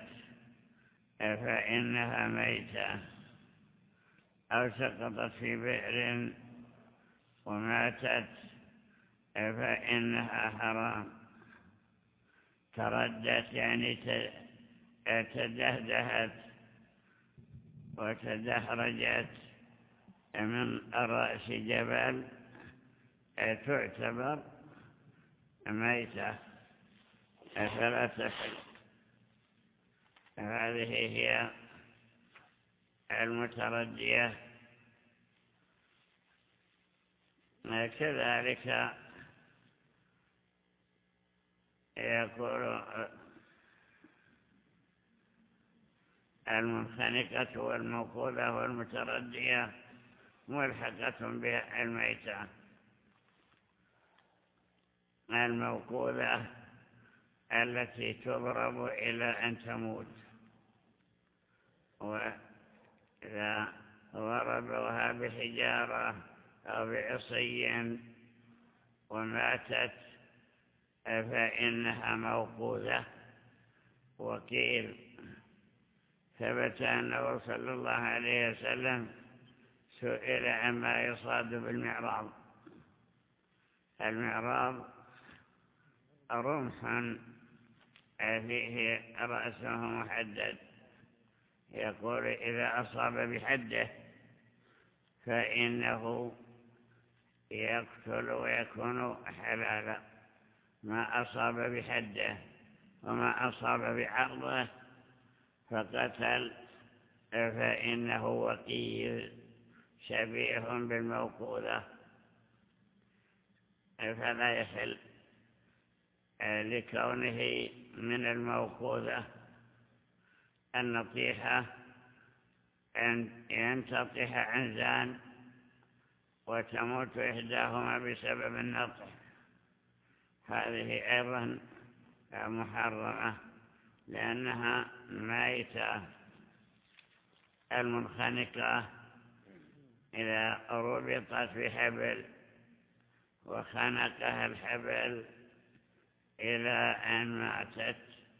فإنها ميتة، أو سقطت في بئر وماتت فإنها حرام. تردت يعني تدهدهت وتدحرجت من رأس جبل تعتبر ميتة فلا تحل. هذه هي المتردية. كذلك يقول المنخنقة والموقوذة والمتردية ملحقة بالميتة. الموقوذة التي تضرب إلى أن تموت، وإذا ضربوها بحجارة أو بعصي وماتت فإنها موقوذة. وقيل ثبت أنه صلى الله عليه وسلم سئل عما يصاد بالمعراض. المعراض رمح فيه رأسه محدد، يقول إذا أصاب بحده فإنه يقتل ويكون حلالا، ما أصاب بحده. وما أصاب بعرضه فقتل فإنه وقي شبيه بالموقوذة، فلا يحل لكونه من الموقوذة. النطيحة أن ينتطح عنزان وتموت إحداهما بسبب النطح، هذه أيضا محرمة لأنها ميتة. المنخنقة إذا ربطت بحبل وخنقها الحبل إلى أن ماتت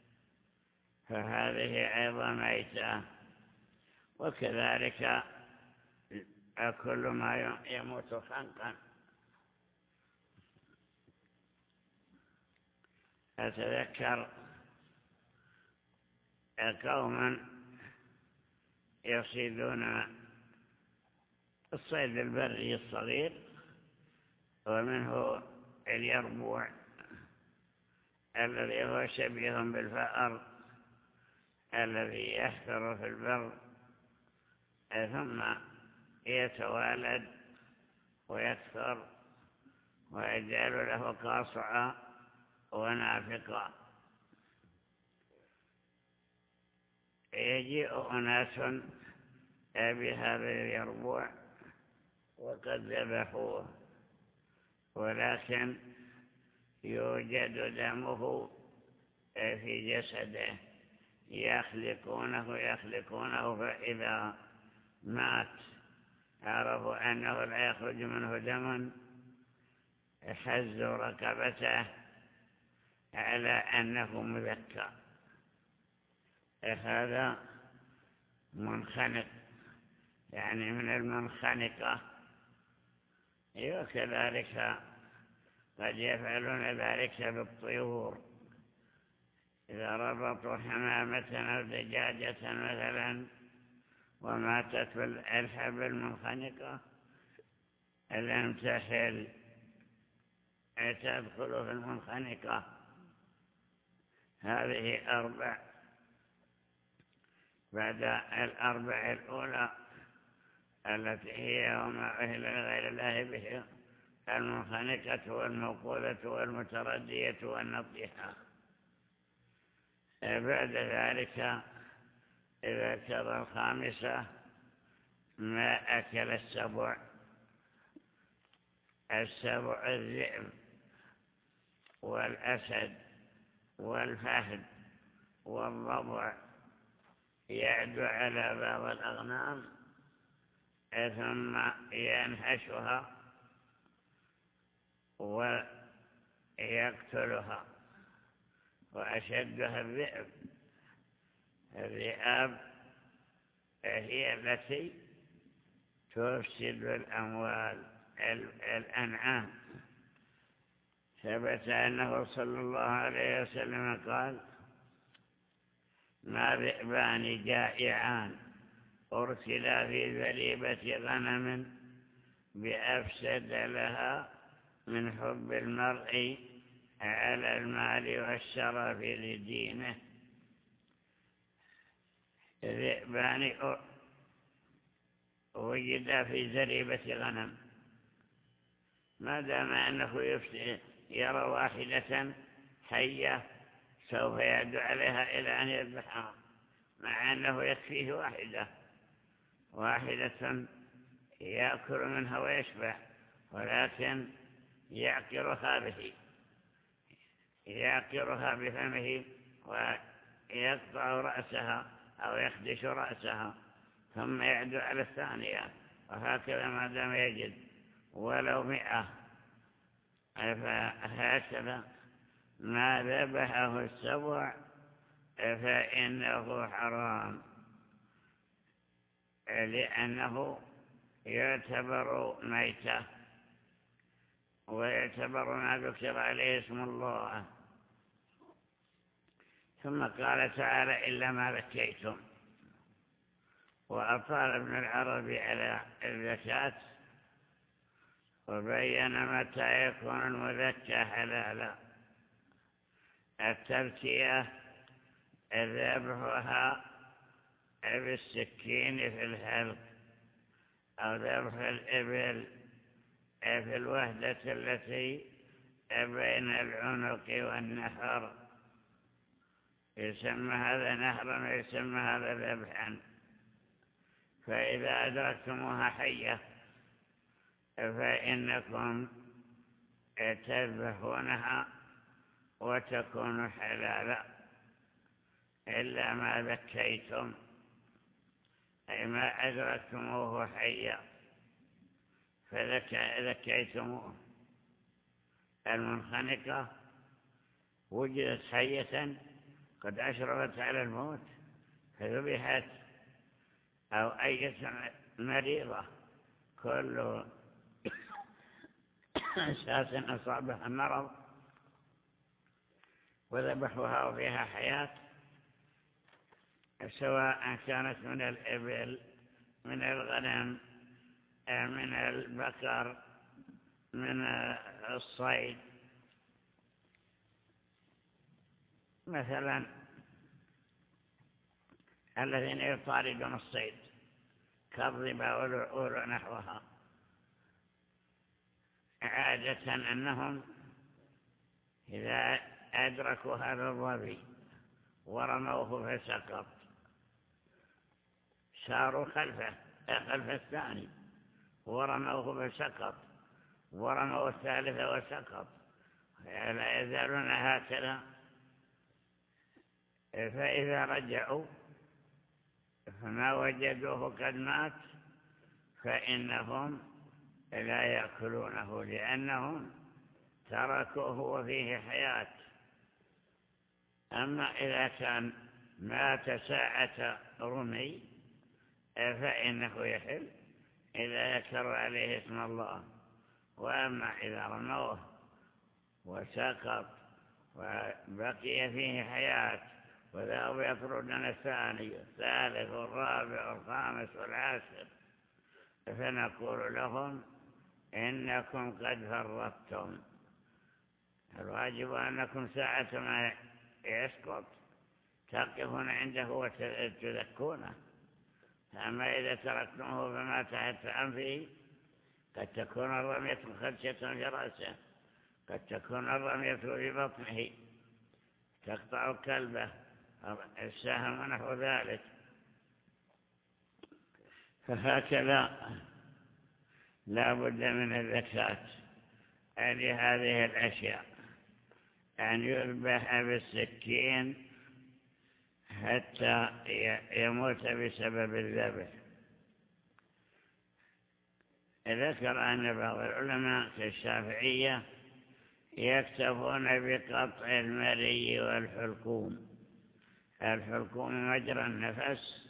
فهذه أيضا ميتة. وكذلك كل ما يموت خنقا. أتذكر قوما يصيدون الصيد البري الصغير ومنه اليربوع الذي هو شبيه بالفأر الذي يحفر في البر ثم يتوالد ويكثر ويجعل له قاصعا ونافقا. يجيء أناس بهذا اليربوع وقد ذبحوه ولكن يوجد دمه في جسده، يخلقونه يخلقونه فإذا مات عرفوا أنه لا يخرج منه دم، حزوا ركبته على أنه مذكى. هذا منخنق، يعني من المنخنقة. وكذلك قد يفعلون ذلك بالطيور، إذا ربطوا حمامة أو دجاجة مثلا وماتت في الحب المنخنقة لم تحل، تدخل في المنخنقة. هذه أربع. بعد الأربع الأولى التي هي وما أهل لغير الله به: المنخنقة والموقوذة والمتردية والنطيحة. بعد ذلك إذا كان الخامسة ما أكل السبع. السبع الذئب والأسد والفهد والضبع يعدو على بعض الأغنام ثم ينحشها ويقتلها. وأشدها الذئب. الذئاب هي التي تفسد الأموال الأنعام. ثبت أنه صلى الله عليه وسلم قال: ما ذئبان جائعان أرسلا في ذريبة غنم بأفسد لها من حب المرء على المال والشرف لدينه. ذئبان وجد في زريبة غنم، ما دام أنه يرى واحدة حية سوف يعد عليها إلى أن يذبحها، مع أنه يكفيه واحدة واحدة يأكل منها ويشبع، ولكن يعقرها به، يعقرها بفمه ويقطع رأسها أو يخدش رأسها ثم يعدو على الثانية، وهكذا ما دام يجد ولو مئة. فهكذا ما ذبحه السبع فإنه حرام، لأنه يعتبر ميتة ويعتبر ما ذكر عليه اسم الله. ثم قال تعالى: إلا ما ذكيتم. وأطال ابن العربي على الزكاة وبين متى يكون المذكى حلالا. التذكية ذبحها بالسكين في الحلق، أو ذبح الإبل في الوحدة التي بين العنق والنحر، يسمى هذا نهرا ويسمى هذا ذبحا. فإذا أدركتموها حية فإنكم تذبحونها وتكون حلالا، إلا ما ذكيتم، أي ما أدركتموه حيا فذكيتموه. المنخنقة وجدت حية قد أشرفت على الموت فذبحت، أو أي مريضة، كل شاة أصابها مرض وذبحوها وفيها حياة، سواء كانت من الإبل، من الغنم، من البقر، من الصيد. مثلا الذين يطاردون الصيد كالظبا والعقول ونحوها، عادة أنهم إذا أدركوا هذا الظبي ورموه فسقط ساروا خلفه خلف الثاني ورموه فسقط، ورموا الثالثة وسقط، لا يزالون هكذا. فإذا رجعوا فما وجدوه قد مات فإنهم لا يأكلونه، لأنهم تركوه وفيه حياة. أما إذا كان مات ساعة رمي فإنه يحل إذا يكر عليه اسم الله. وأما إذا رموه وسقط وبقي فيه حياة وذهبوا يطردون الثاني والثالث والرابع والخامس والعاشر فنقول لهم إنكم قد فرطتم. الواجب أنكم ساعة ما يسقط تقفون عنده وتذكونه. أما إذا تركتموه فما تحت أنفه قد تكون الرمية خدشة في رأسه، قد تكون الرمية في بطنه تقطع كلبه السهم ونحو ذلك. فهكذا لا بد من الزكاة لهذه الأشياء، أن يذبح بالسكين حتى يموت بسبب الذبح. ذكر أن بعض العلماء كالشافعية يكتفون بقطع المري والحلقوم. الحلقوم مجرى النفس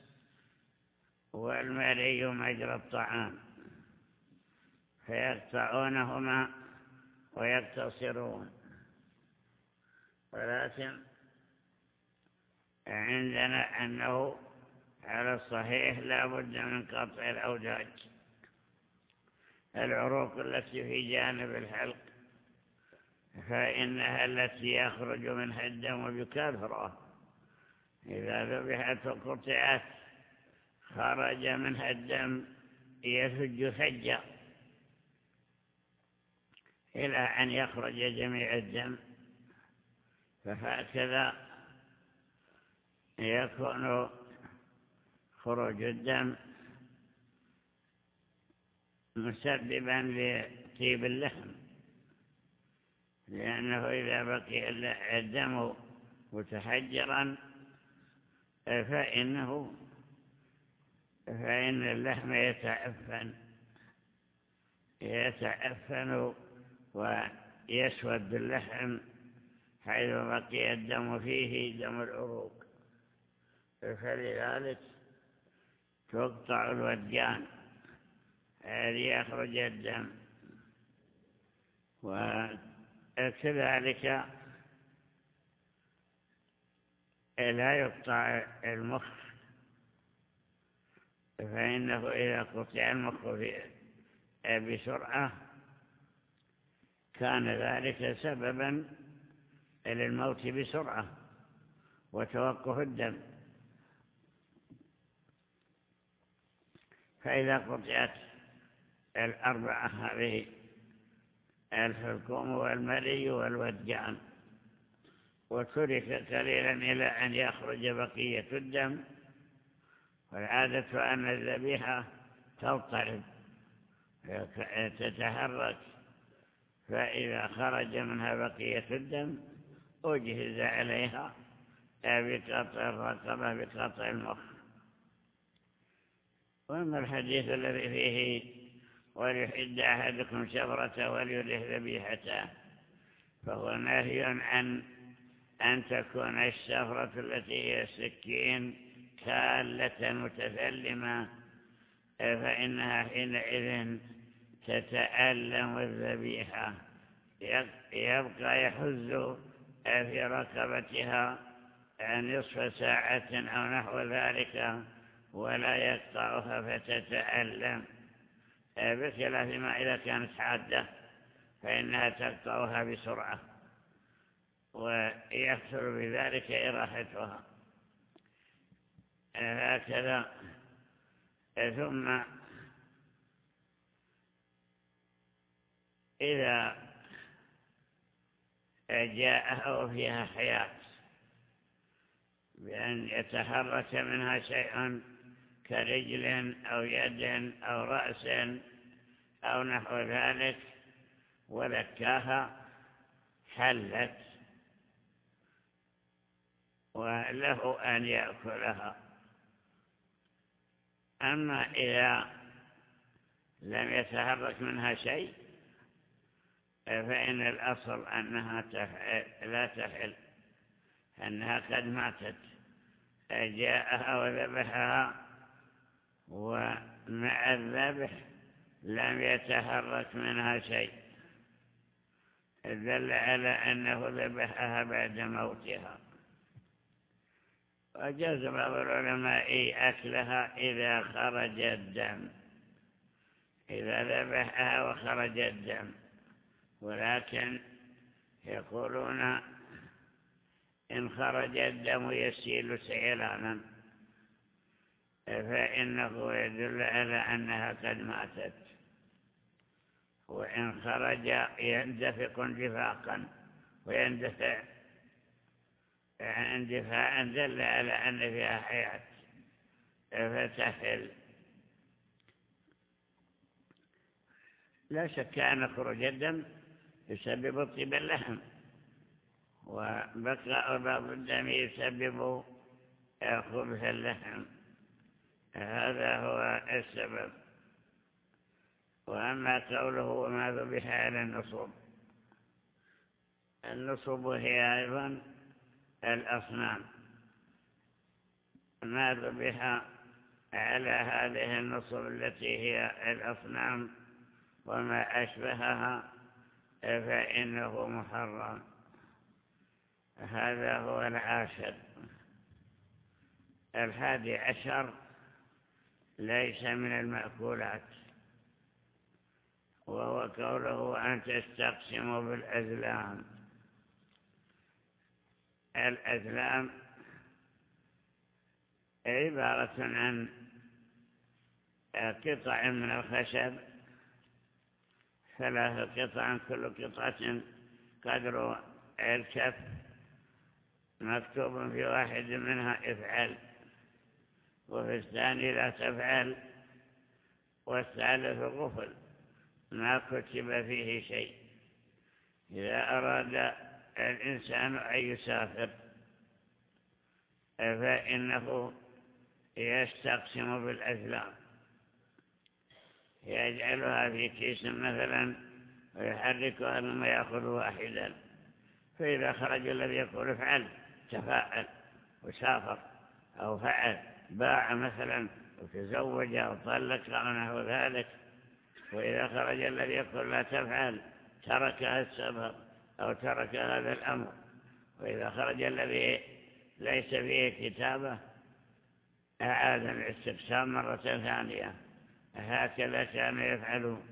والمري مجرى الطعام، فيقطعونهما ويقتصرون. ولكن عندنا أنه على الصحيح لا بد من قطع الأوجاج، العروق التي في جانب الحلق، فإنها التي يخرج منها الدم بكثرة. إذا ذبحت وقطعت خرج منها الدم يثج ثجا إلى أن يخرج جميع الدم. فهكذا يكون خروج الدم مسببا لطيب اللحم، لأنه إذا بقي الدم متحجرا فإنه فإن اللحم يتعفن يتعفن ويسود اللحم حيث بقي الدم فيه دم العروق. فلذلك تقطع الودجان ليخرج الدم. وكذلك لا يقطع المخ، فإنه إذا قطع المخ بسرعة كان ذلك سببا للموت بسرعة وتوقف الدم. فإذا قطعت الأربعة هذه الحلقوم والمري والودجان وترك قليلا إلى أن يخرج بقية الدم، والعادة أن الذبيحة تضطرب تتحرك، فإذا خرج منها بقية الدم أجهز عليها بقطع الرقبة بقطع المخ. وأما الحديث الذي فيه وليحد أحدكم شفرة وليرح ذبيحته فهو نهي عن أن تكون الشفرة التي هي السكين كالة متثلمة، فإنها حينئذ تتألم الذبيحة، يبقى يحز في رقبتها نصف ساعة أو نحو ذلك ولا يقطعها فتتألم، بخلاف ما إذا كانت حادة فإنها تقطعها بسرعة ويحصل بذلك إراحتها. هكذا. ثم إذا جاءه فيها حياة بأن يتحرك منها شيء كرجل أو يد أو رأس أو نحو ذلك، ولكاها حلت وله أن يأكلها. أما إذا لم يتحرك منها شيء فإن الأصل أنها تفعل لا تحل، أنها قد ماتت. جاءها وذبحها ومع الذبح لم يتحرك منها شيء، دل على أنه ذبحها بعد موتها. وجاز بعض العلماء أكلها إذا خرج الدم، إذا ذبحها وخرج الدم، ولكن يقولون إن خرج الدم يسيل سيلانا فإنه يدل على أنها قد ماتت، وإن خرج يندفق اندفاقا ويندفع اندفاعا دل على أن فيها حياة فتحل. لا شك أن خروج الدم يسبب طيب اللحم، وبقاء بعض الدم يسبب خبث اللحم، هذا هو السبب. وأما قوله وما ذبح على النصب، النصب هي أيضا الأصنام، ما ذبح على هذه النصب التي هي الأصنام وما أشبهها فإنه محرم. هذا هو العاشر. الحادي عشر ليس من المأكولات، وهو قوله أن تستقسموا بالأزلام. الأزلام عبارة عن قطع من الخشب، ثلاث قطع، كل قطعة قدر الكف، مكتوب في واحد منها افعل، وفي الثاني لا تفعل، والثالث غفل ما كتب فيه شيء. إذا أراد الإنسان أن يسافر فإنه يستقسم بالأزلام، يجعلها في كيس مثلا ويحركها ثم يأخذ واحدا، فإذا خرج الذي يقول افعل تفاعل وسافر، أو فعل باع مثلا وتزوج أو طلق أو نحو ذلك. وإذا خرج الذي يقول لا تفعل ترك السفر أو ترك هذا الأمر. وإذا خرج الذي ليس فيه كتابة أعاد الاستقسام مرة ثانية. هكذا كانوا يفعلون،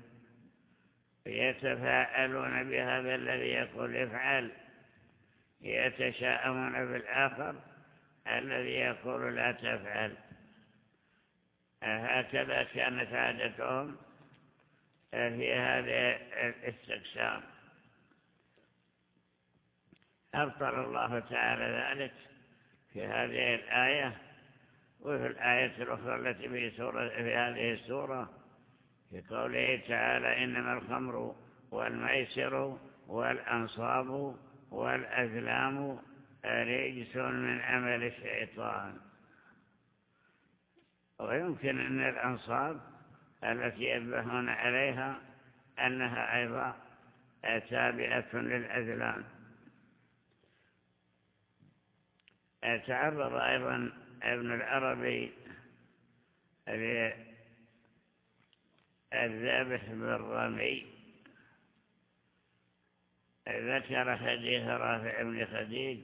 يتفاءلون بهذا الذي يقول افعل، يتشاءمون بالآخر الذي يقول لا تفعل. هكذا كانت عادتهم في هذا الاستقسام. أبطل الله تعالى ذلك في هذه الآية وفي الآية الأخرى التي في, سورة في هذه السورة، في قوله تعالى إنما الخمر والميسر والأنصاب والأزلام رجس من عمل الشيطان. ويمكن أن الأنصاب التي يذبحون عليها أنها أيضا تابعة للأزلام. تعرض أيضا ابن العربي للذبح بالرمي، ذكر حديث رافع بن خديج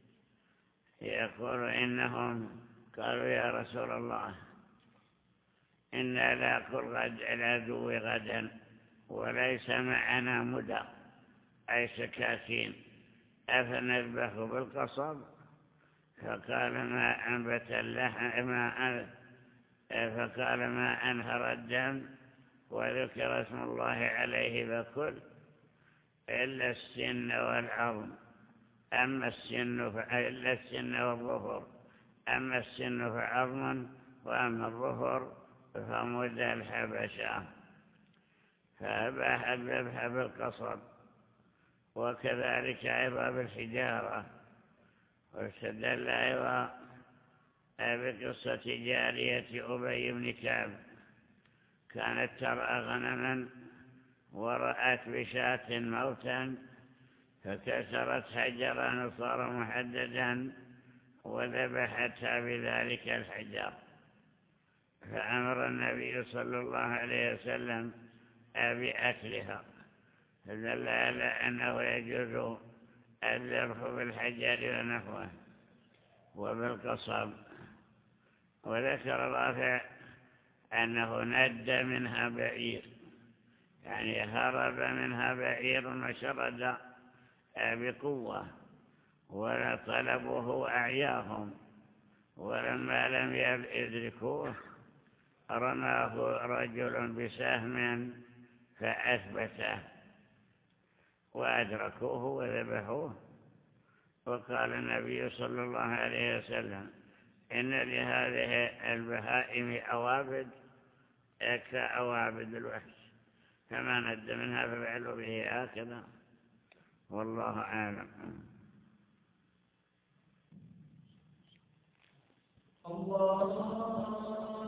يقول إنهم قالوا يا رسول الله إنا لاقل غد العدو غدا وليس معنا مدى أي سكاكين، أفنذبح بالقصب؟ فقال ما أنبت اللحم ما فقال ما أنهر الدم وذكر اسم الله عليه فكل إلا السن والعظم، أما السن إلا السن والظفر، أما السن فعظم، وأما الظفر فمدى الحبشة. فأباح الذبح بالقصب، وكذلك أيضا بالحجارة. واستدل أيضا بقصة جارية أبي بن كعب، كانت ترعى غنما ورأت بشاة موتا فكسرت حجرا وصار محددا وذبحتها بذلك الحجر، فأمر النبي صلى الله عليه وسلم بأكلها، فدل على أنه يجوز الذبح بالحجر ونحوه وبالقصب. وذكر رافع أنه ند منها بعير، يعني هرب منها بعير وشرد بقوة، وطلبوه أعياهم، ولما لم يدركوه رماه رجل بسهم فأثبته وأدركوه وذبحوه. وقال النبي صلى الله عليه وسلم إن لهذه البهائم أوابد كأوابد الوحش، فما ند منها ففعلوا به هكذا، والله أعلم. الله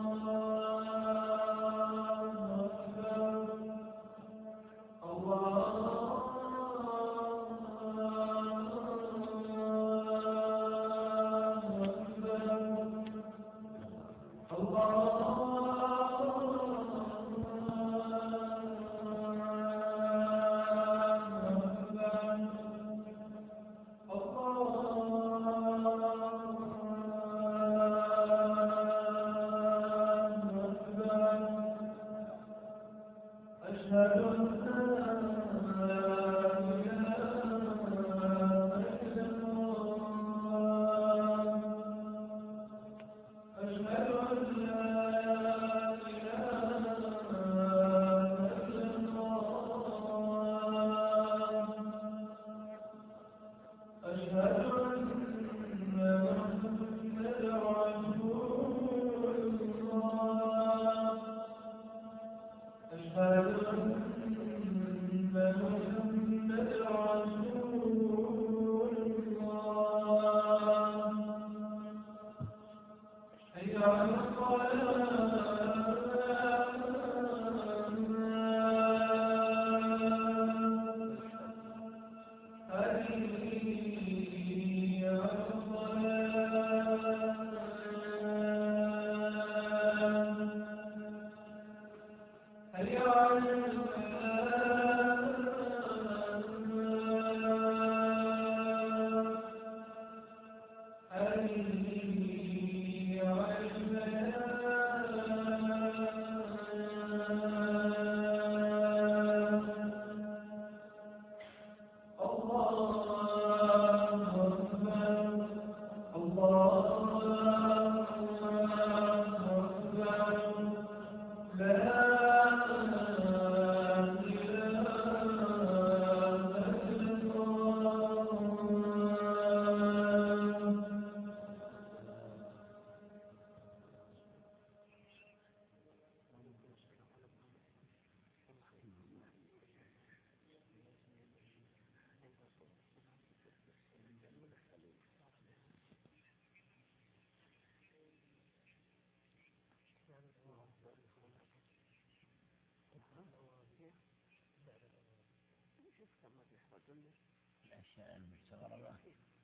الأشياء المستغربة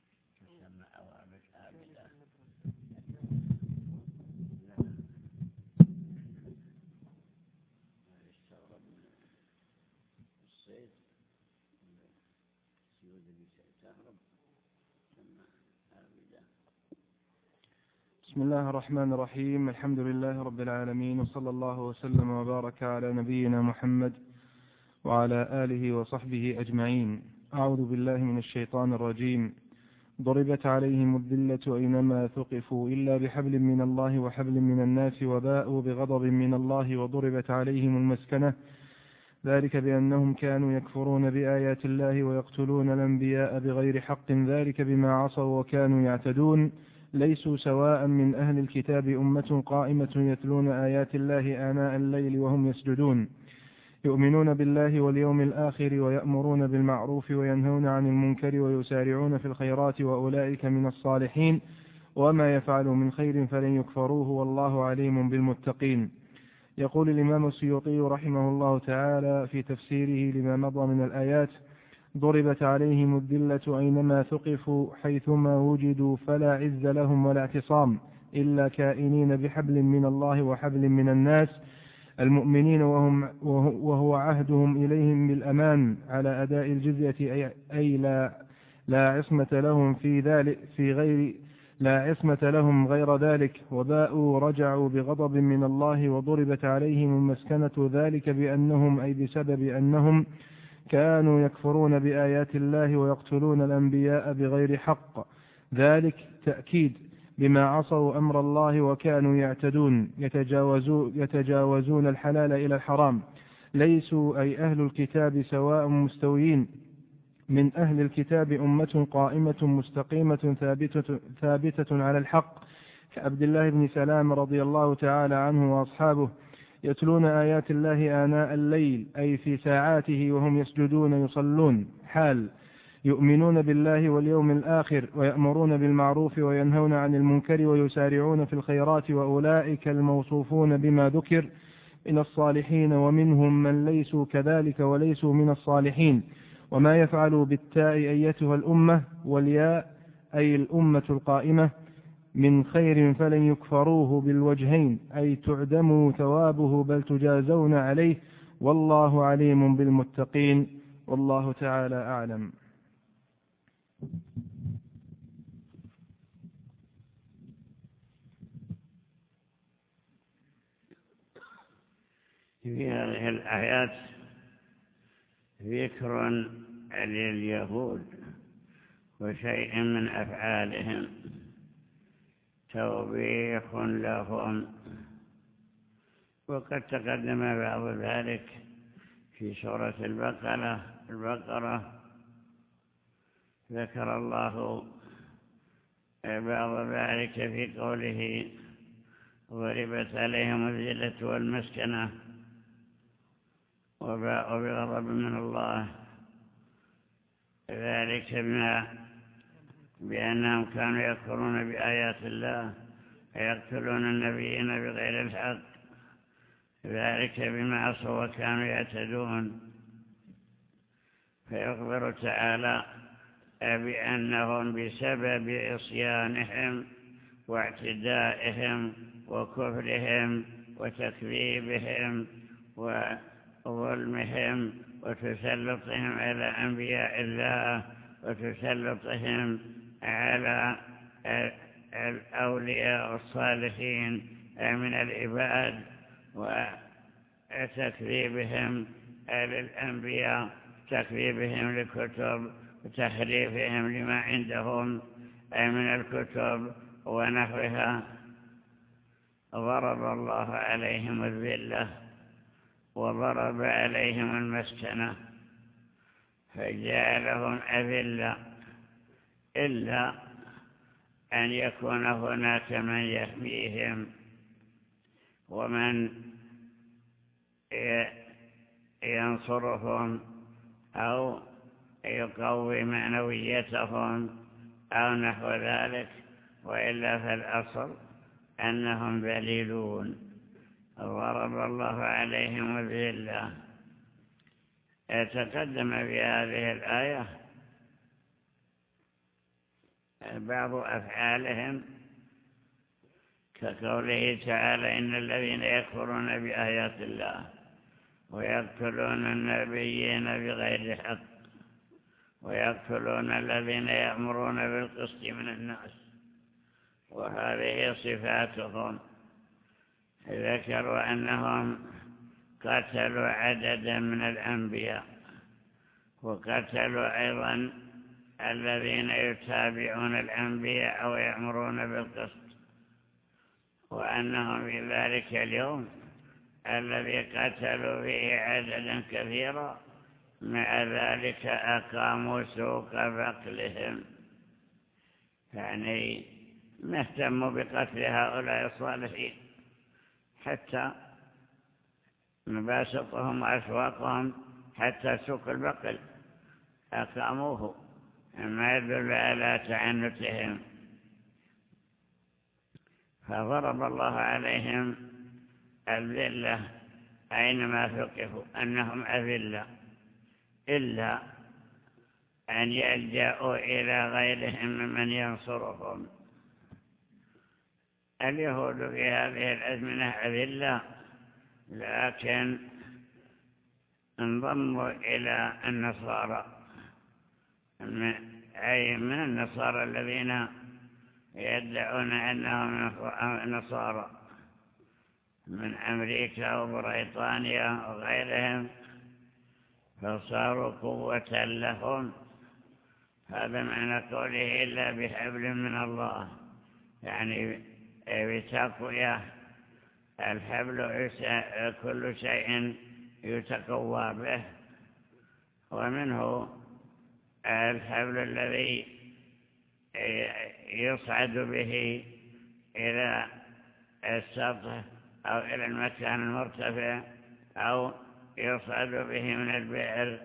تسمى أوابد آبدة. يستغرب من الصيد، السيود اللي تهرب تسمى آبدة. بسم الله الرحمن الرحيم. الحمد لله رب العالمين، وصلى الله وسلم وبارك على نبينا محمد وعلى آله وصحبه أجمعين. أعوذ بالله من الشيطان الرجيم. ضربت عليهم الذلة أينما ثقفوا إلا بحبل من الله وحبل من الناس وباءوا بغضب من الله وضربت عليهم المسكنة ذلك بأنهم كانوا يكفرون بآيات الله ويقتلون الأنبياء بغير حق ذلك بما عصوا وكانوا يعتدون ليسوا سواء من أهل الكتاب أمة قائمة يتلون آيات الله آناء الليل وهم يسجدون يؤمنون بالله واليوم الآخر ويأمرون بالمعروف وينهون عن المنكر ويسارعون في الخيرات وأولئك من الصالحين وما يفعلوا من خير فلن يكفروه والله عليم بالمتقين. يقول الإمام السيوطي رحمه الله تعالى في تفسيره لما مضى من الآيات: ضربت عليهم الذلة أينما ثقفوا حيثما وجدوا فلا عز لهم ولا اعتصام إلا كائنين بحبل من الله وحبل من الناس المؤمنين وهم وهو عهدهم إليهم بالأمان على أداء الجزية أي لا لا عصمة لهم في ذلك في غير لا عصمة لهم غير ذلك، وباءوا رجعوا بغضب من الله وضربت عليهم المسكنة ذلك بأنهم أي بسبب أنهم كانوا يكفرون بآيات الله ويقتلون الأنبياء بغير حق، ذلك تأكيد بما عصوا أمر الله وكانوا يعتدون يتجاوزون, يتجاوزون الحلال إلى الحرام. ليسوا أي أهل الكتاب سواء مستويين، من أهل الكتاب أمة قائمة مستقيمة ثابتة, ثابتة على الحق كعبد الله بن سلام رضي الله تعالى عنه وأصحابه يتلون آيات الله آناء الليل أي في ساعاته وهم يسجدون يصلون، حال يؤمنون بالله واليوم الآخر ويأمرون بالمعروف وينهون عن المنكر ويسارعون في الخيرات وأولئك الموصوفون بما ذكر من الصالحين، ومنهم من ليسوا كذلك وليسوا من الصالحين. وما يفعلوا بالتاء أيتها الأمة والياء أي الأمة القائمة من خير فلن يكفروه بالوجهين أي تعدموا ثوابه بل تجازون عليه والله عليم بالمتقين والله تعالى أعلم. في هذه الآيات ذكر لليهود وشيء من أفعالهم توبيخ لهم، وقد تقدم بعض ذلك في سورة البقرة البقرة ذكر الله بعض ذلك في قوله ضربت عليهم الذلة والمسكنة وباءوا بغضب من الله، ذلك بما بأنهم كانوا يكفرون بآيات الله ويقتلون النبيين بغير الحق، ذلك بما عصوا وكانوا يعتدون. فيخبر تعالى بأنهم بسبب عصيانهم واعتدائهم وكفرهم وتكذيبهم وظلمهم وتسلطهم على أنبياء الله وتسلطهم على الأولياء الصالحين من العباد وتكذيبهم للأنبياء، تكذيبهم للكتب وتحريفهم لما عندهم من الكتب ونحوها، ضرب الله عليهم الذلة وضرب عليهم المسكنة فجعلهم أذلة، إلا أن يكون هناك من يحميهم ومن ينصرهم أو يقوي معنويتهم أو نحو ذلك، وإلا فالأصل أنهم ذليلون. ضرب الله عليهم الذلة. تقدم في هذه الآية بعض أفعالهم كقوله تعالى إن الذين يكفرون بآيات الله ويقتلون النبيين بغير حق ويقتلون الذين يأمرون بالقسط من الناس، وهذه صفاتهم. ذكروا أنهم قتلوا عددا من الأنبياء وقتلوا أيضا الذين يتابعون الأنبياء ويأمرون بالقسط، وأنهم في ذلك اليوم الذي قتلوا فيه عددا كثيرا مع ذلك أقاموا سوق بقلهم، يعني ما اهتموا بقتل هؤلاء الصالحين حتى مباسطهم وأسواقهم حتى سوق البقل أقاموه، ما يدل على تعنتهم. فضرب الله عليهم الذلة أينما ثقفوا، أنهم أذلة، إلا أن يلجأوا إلى غيرهم ممن ينصرهم. اليهود في هذه الأزمنة أذلة، لكن انضموا إلى النصارى، أي من النصارى الذين يدعون أنهم نصارى من أمريكا وبريطانيا وغيرهم، فصاروا قوة لهم. هذا معنى قوله إلا بحبل من الله، يعني بتقوية. الحبل كل شيء يتقوى به، ومنه الحبل الذي يصعد به إلى السطح أو إلى المكان المرتفع، أو يصعد به من البئر،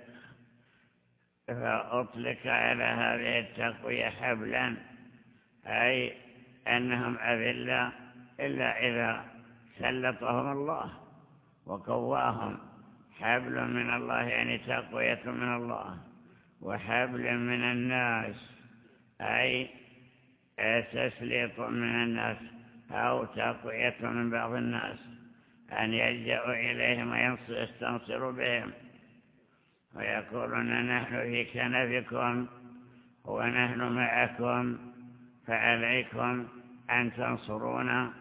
فأطلق على هذه التقوية حبلا، أي أنهم أذلة إلا إذا سلطهم الله وقواهم. حبل من الله يعني تقوية من الله، وحبل من الناس أي تسليط من الناس أو تقوية من بعض الناس، أن يلجأوا إليهم ويستنصروا بهم ويقولون نحن في كنفكم ونحن معكم، فعليكم أن تنصرونا.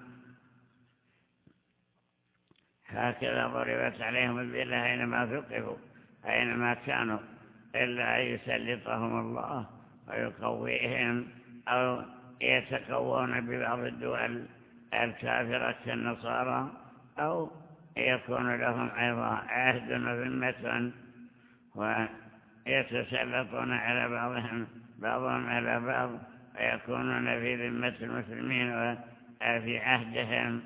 هكذا ضربت عليهم الذلة أينما ثقفوا، أينما كانوا، إلا أن يسلطهم الله ويقويهم، أو يتقوون ببعض الدول الكافرة كالنصارى، أو يكون لهم أيضا عهد وذمة ويتسلطون على بعضهم بعضهم على بعض، ويكونون في ذمة المسلمين وفي عهدهم.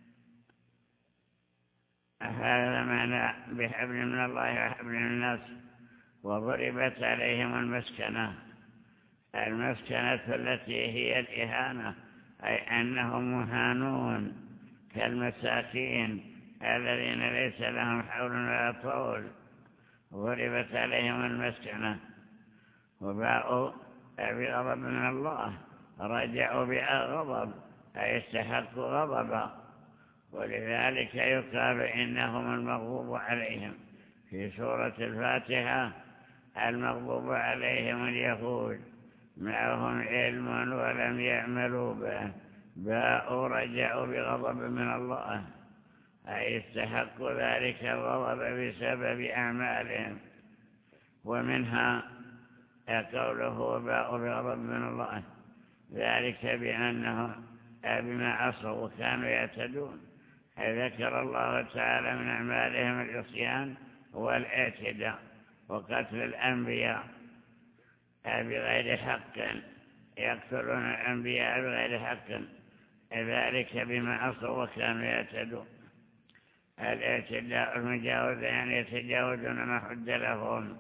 هذا معنى بحبل من الله وحبل من الناس. وضربت عليهم المسكنة، المسكنة التي هي الإهانة، أي أنهم مهانون كالمساكين الذين ليس لهم حول ولا طول. ضربت عليهم المسكنة وباءوا بغضب من الله، رجعوا بغضب، أي استحقوا غضبا. ولذلك يقال إنهم المغضوب عليهم. في سورة الفاتحة المغضوب عليهم اليهود، معهم علم ولم يعملوا به، باءوا رجعوا بغضب من الله، أي استحقوا ذلك الغضب بسبب أعمالهم. ومنها قوله باءوا بغضب من الله، ذلك بأنه بما عصوا وكانوا يعتدون. ذكر الله تعالى من أعمالهم العصيان والاعتداء وقتل الأنبياء بغير حق، يقتلون الأنبياء بغير حق، ذلك بما عصوا وكانوا يعتدون. الاعتداء المجاوزة يعني يتجاوزون ما حد لهم.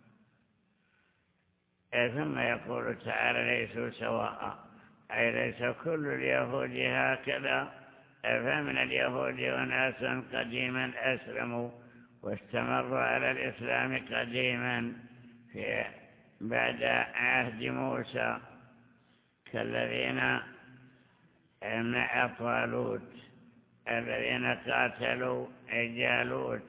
ثم يقول تعالى ليسوا سواء، أي ليس كل اليهود هكذا، فمن اليهود وناس قديما أسلموا واستمروا على الإسلام قديما في بعد عهد موسى، كالذين مع طالوت الذين قاتلوا جالوت.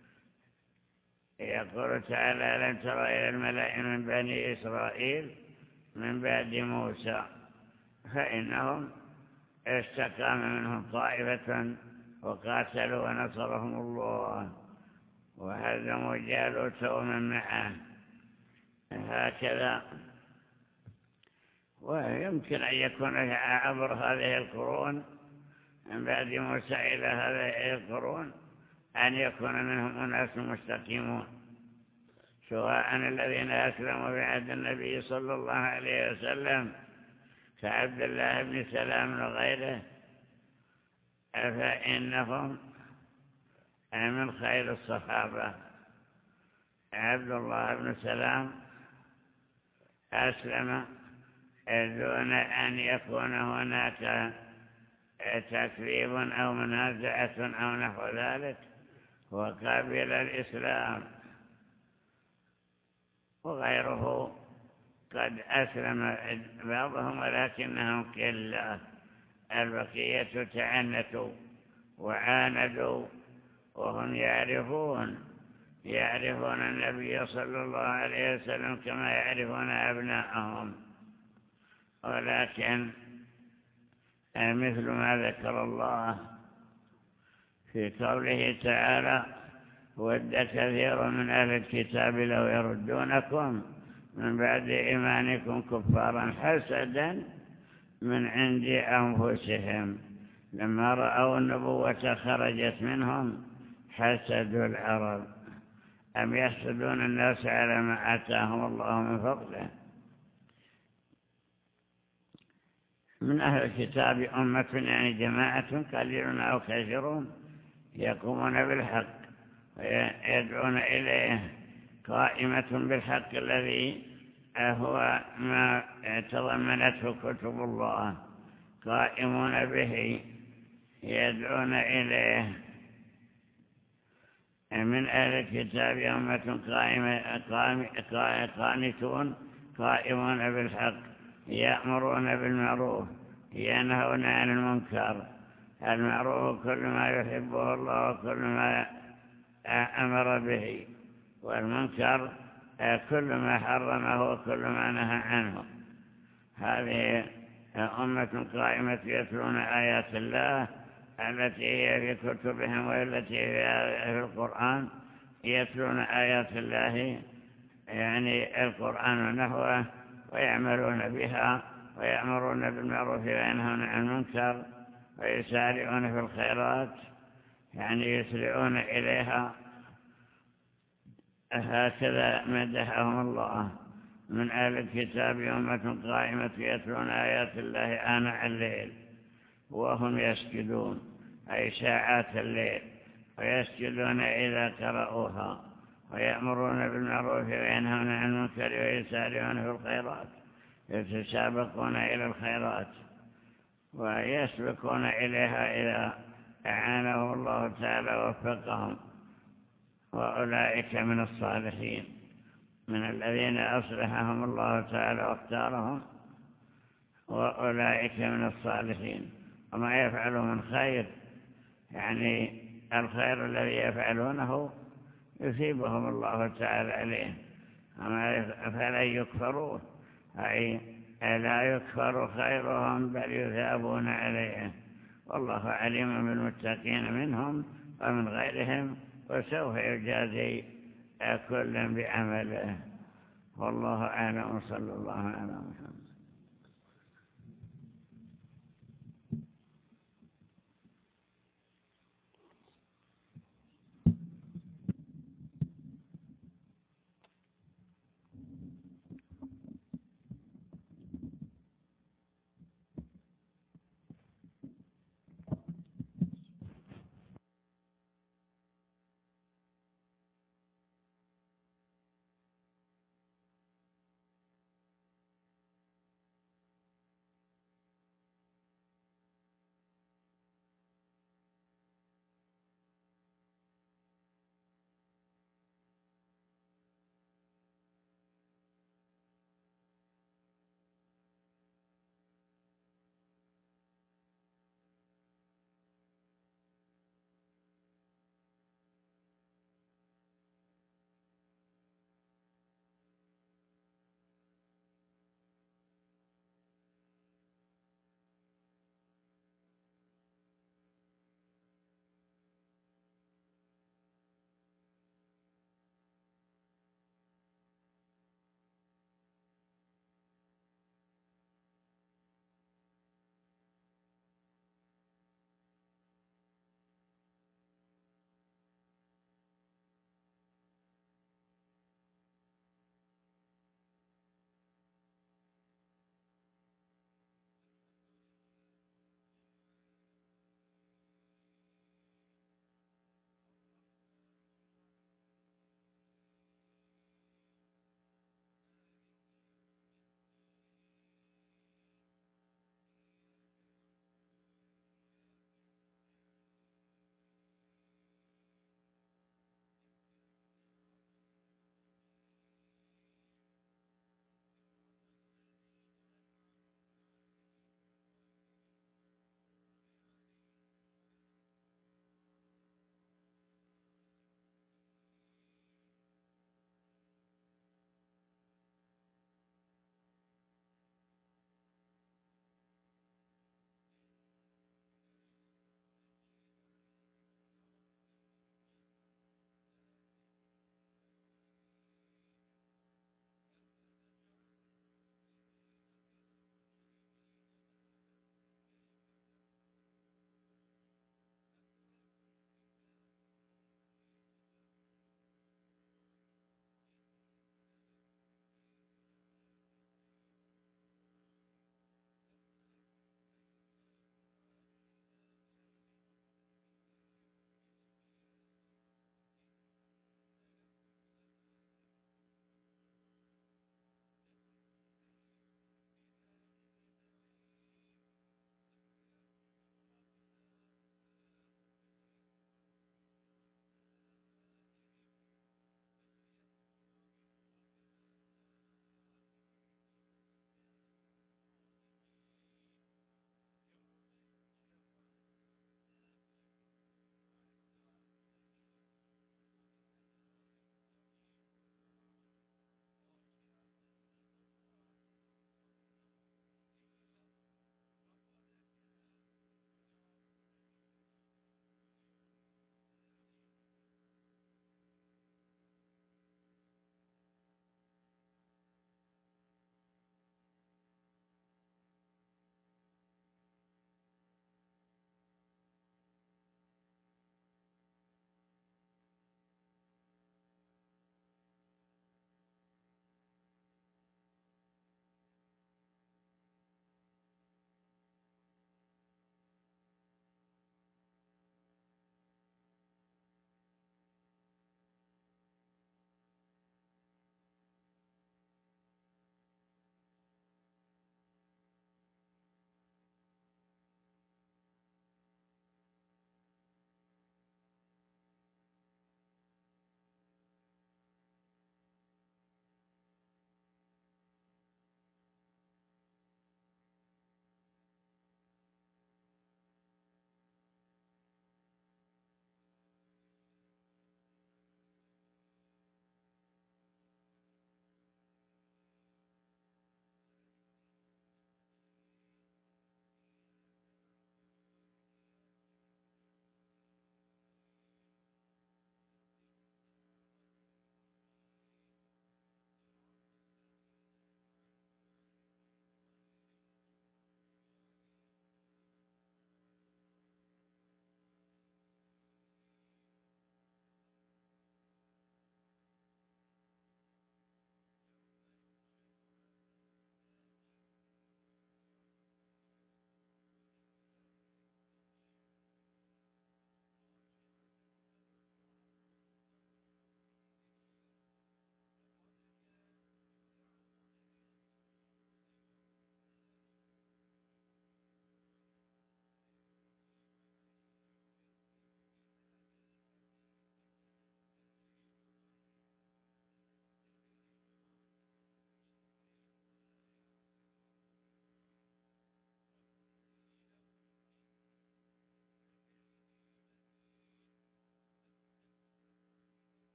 يقول تعالى لم تر إلى الملأ من بني إسرائيل من بعد موسى، فإنهم استقام منهم طائفة وقاتلوا ونصرهم الله وهزموا جالوت ومن معه. هكذا. ويمكن أن يكون عبر هذه القرون من بعد موسى إلى هذه القرون أن يكون منهم أناس مستقيمون، سواء الذين أسلموا بعهد النبي صلى الله عليه وسلم كعبد الله بن سلام وغيره، فإنهم من خير الصحابة عبد الله بن سلام أسلم دون أن يكون هناك تكذيب أو منازعة أو نحو ذلك، وقبل الإسلام. وغيره قد أسلم بعضهم ولكنهم قلة، البقية تعنتوا وعاندوا وهم يعرفون يعرفون النبي صلى الله عليه وسلم كما يعرفون أبناءهم، ولكن مثل ما ذكر الله في قوله تعالى: ود كثير من أهل الكتاب لو يردونكم من بعد إيمانكم كفارا حسدا من عند أنفسهم لما رأوا النبوة خرجت منهم حسدوا العرب أم يحسدون الناس على ما آتاهم الله من فضله. من أهل الكتاب أمة يعني جماعة قليلون أو كثيرون يقومون بالحق ويدعون إليه، قائمة بالحق الذي هو ما تضمنته كتب الله، قائمون به يدعون إليه. من أهل الكتاب أمة قانتون قائمون بالحق يأمرون بالمعروف ينهون عن المنكر. المعروف كل ما يحبه الله وكل ما أمر به، والمنكر كل ما حرمه وكل ما نهى عنه. هذه أمة قائمة يتلون آيات الله التي هي في كتبهم والتي هي في القرآن، يتلون آيات الله يعني القرآن ونحوه ويعملون بها ويأمرون بالمعروف وينهون عن المنكر ويسارعون في الخيرات يعني يسرعون إليها. هكذا مدحهم الله. من أهل الكتاب أمة قائمة يتلون آيات الله آناء الليل وهم يسجدون أي ساعات الليل، ويسجدون إذا قرأوها ويأمرون بالمعروف وينهون عن المنكر ويسارعون في الخيرات، يتسابقون إلى الخيرات ويسبقون إليها إذا أعانهم الله تعالى ووفقهم. وأولئك من الصالحين، من الذين أصلحهم الله تعالى واختارهم، وأولئك من الصالحين. وما يفعلوا من خير يعني الخير الذي يفعلونه يثيبهم الله تعالى عليه فلا يكفروه، أي لا يكفر خيرهم بل يثابون عليه. والله عليم بالمتقين منهم ومن غيرهم وسوف يجازي كل بعمله. والله أعلم. صلى الله عليه وسلم.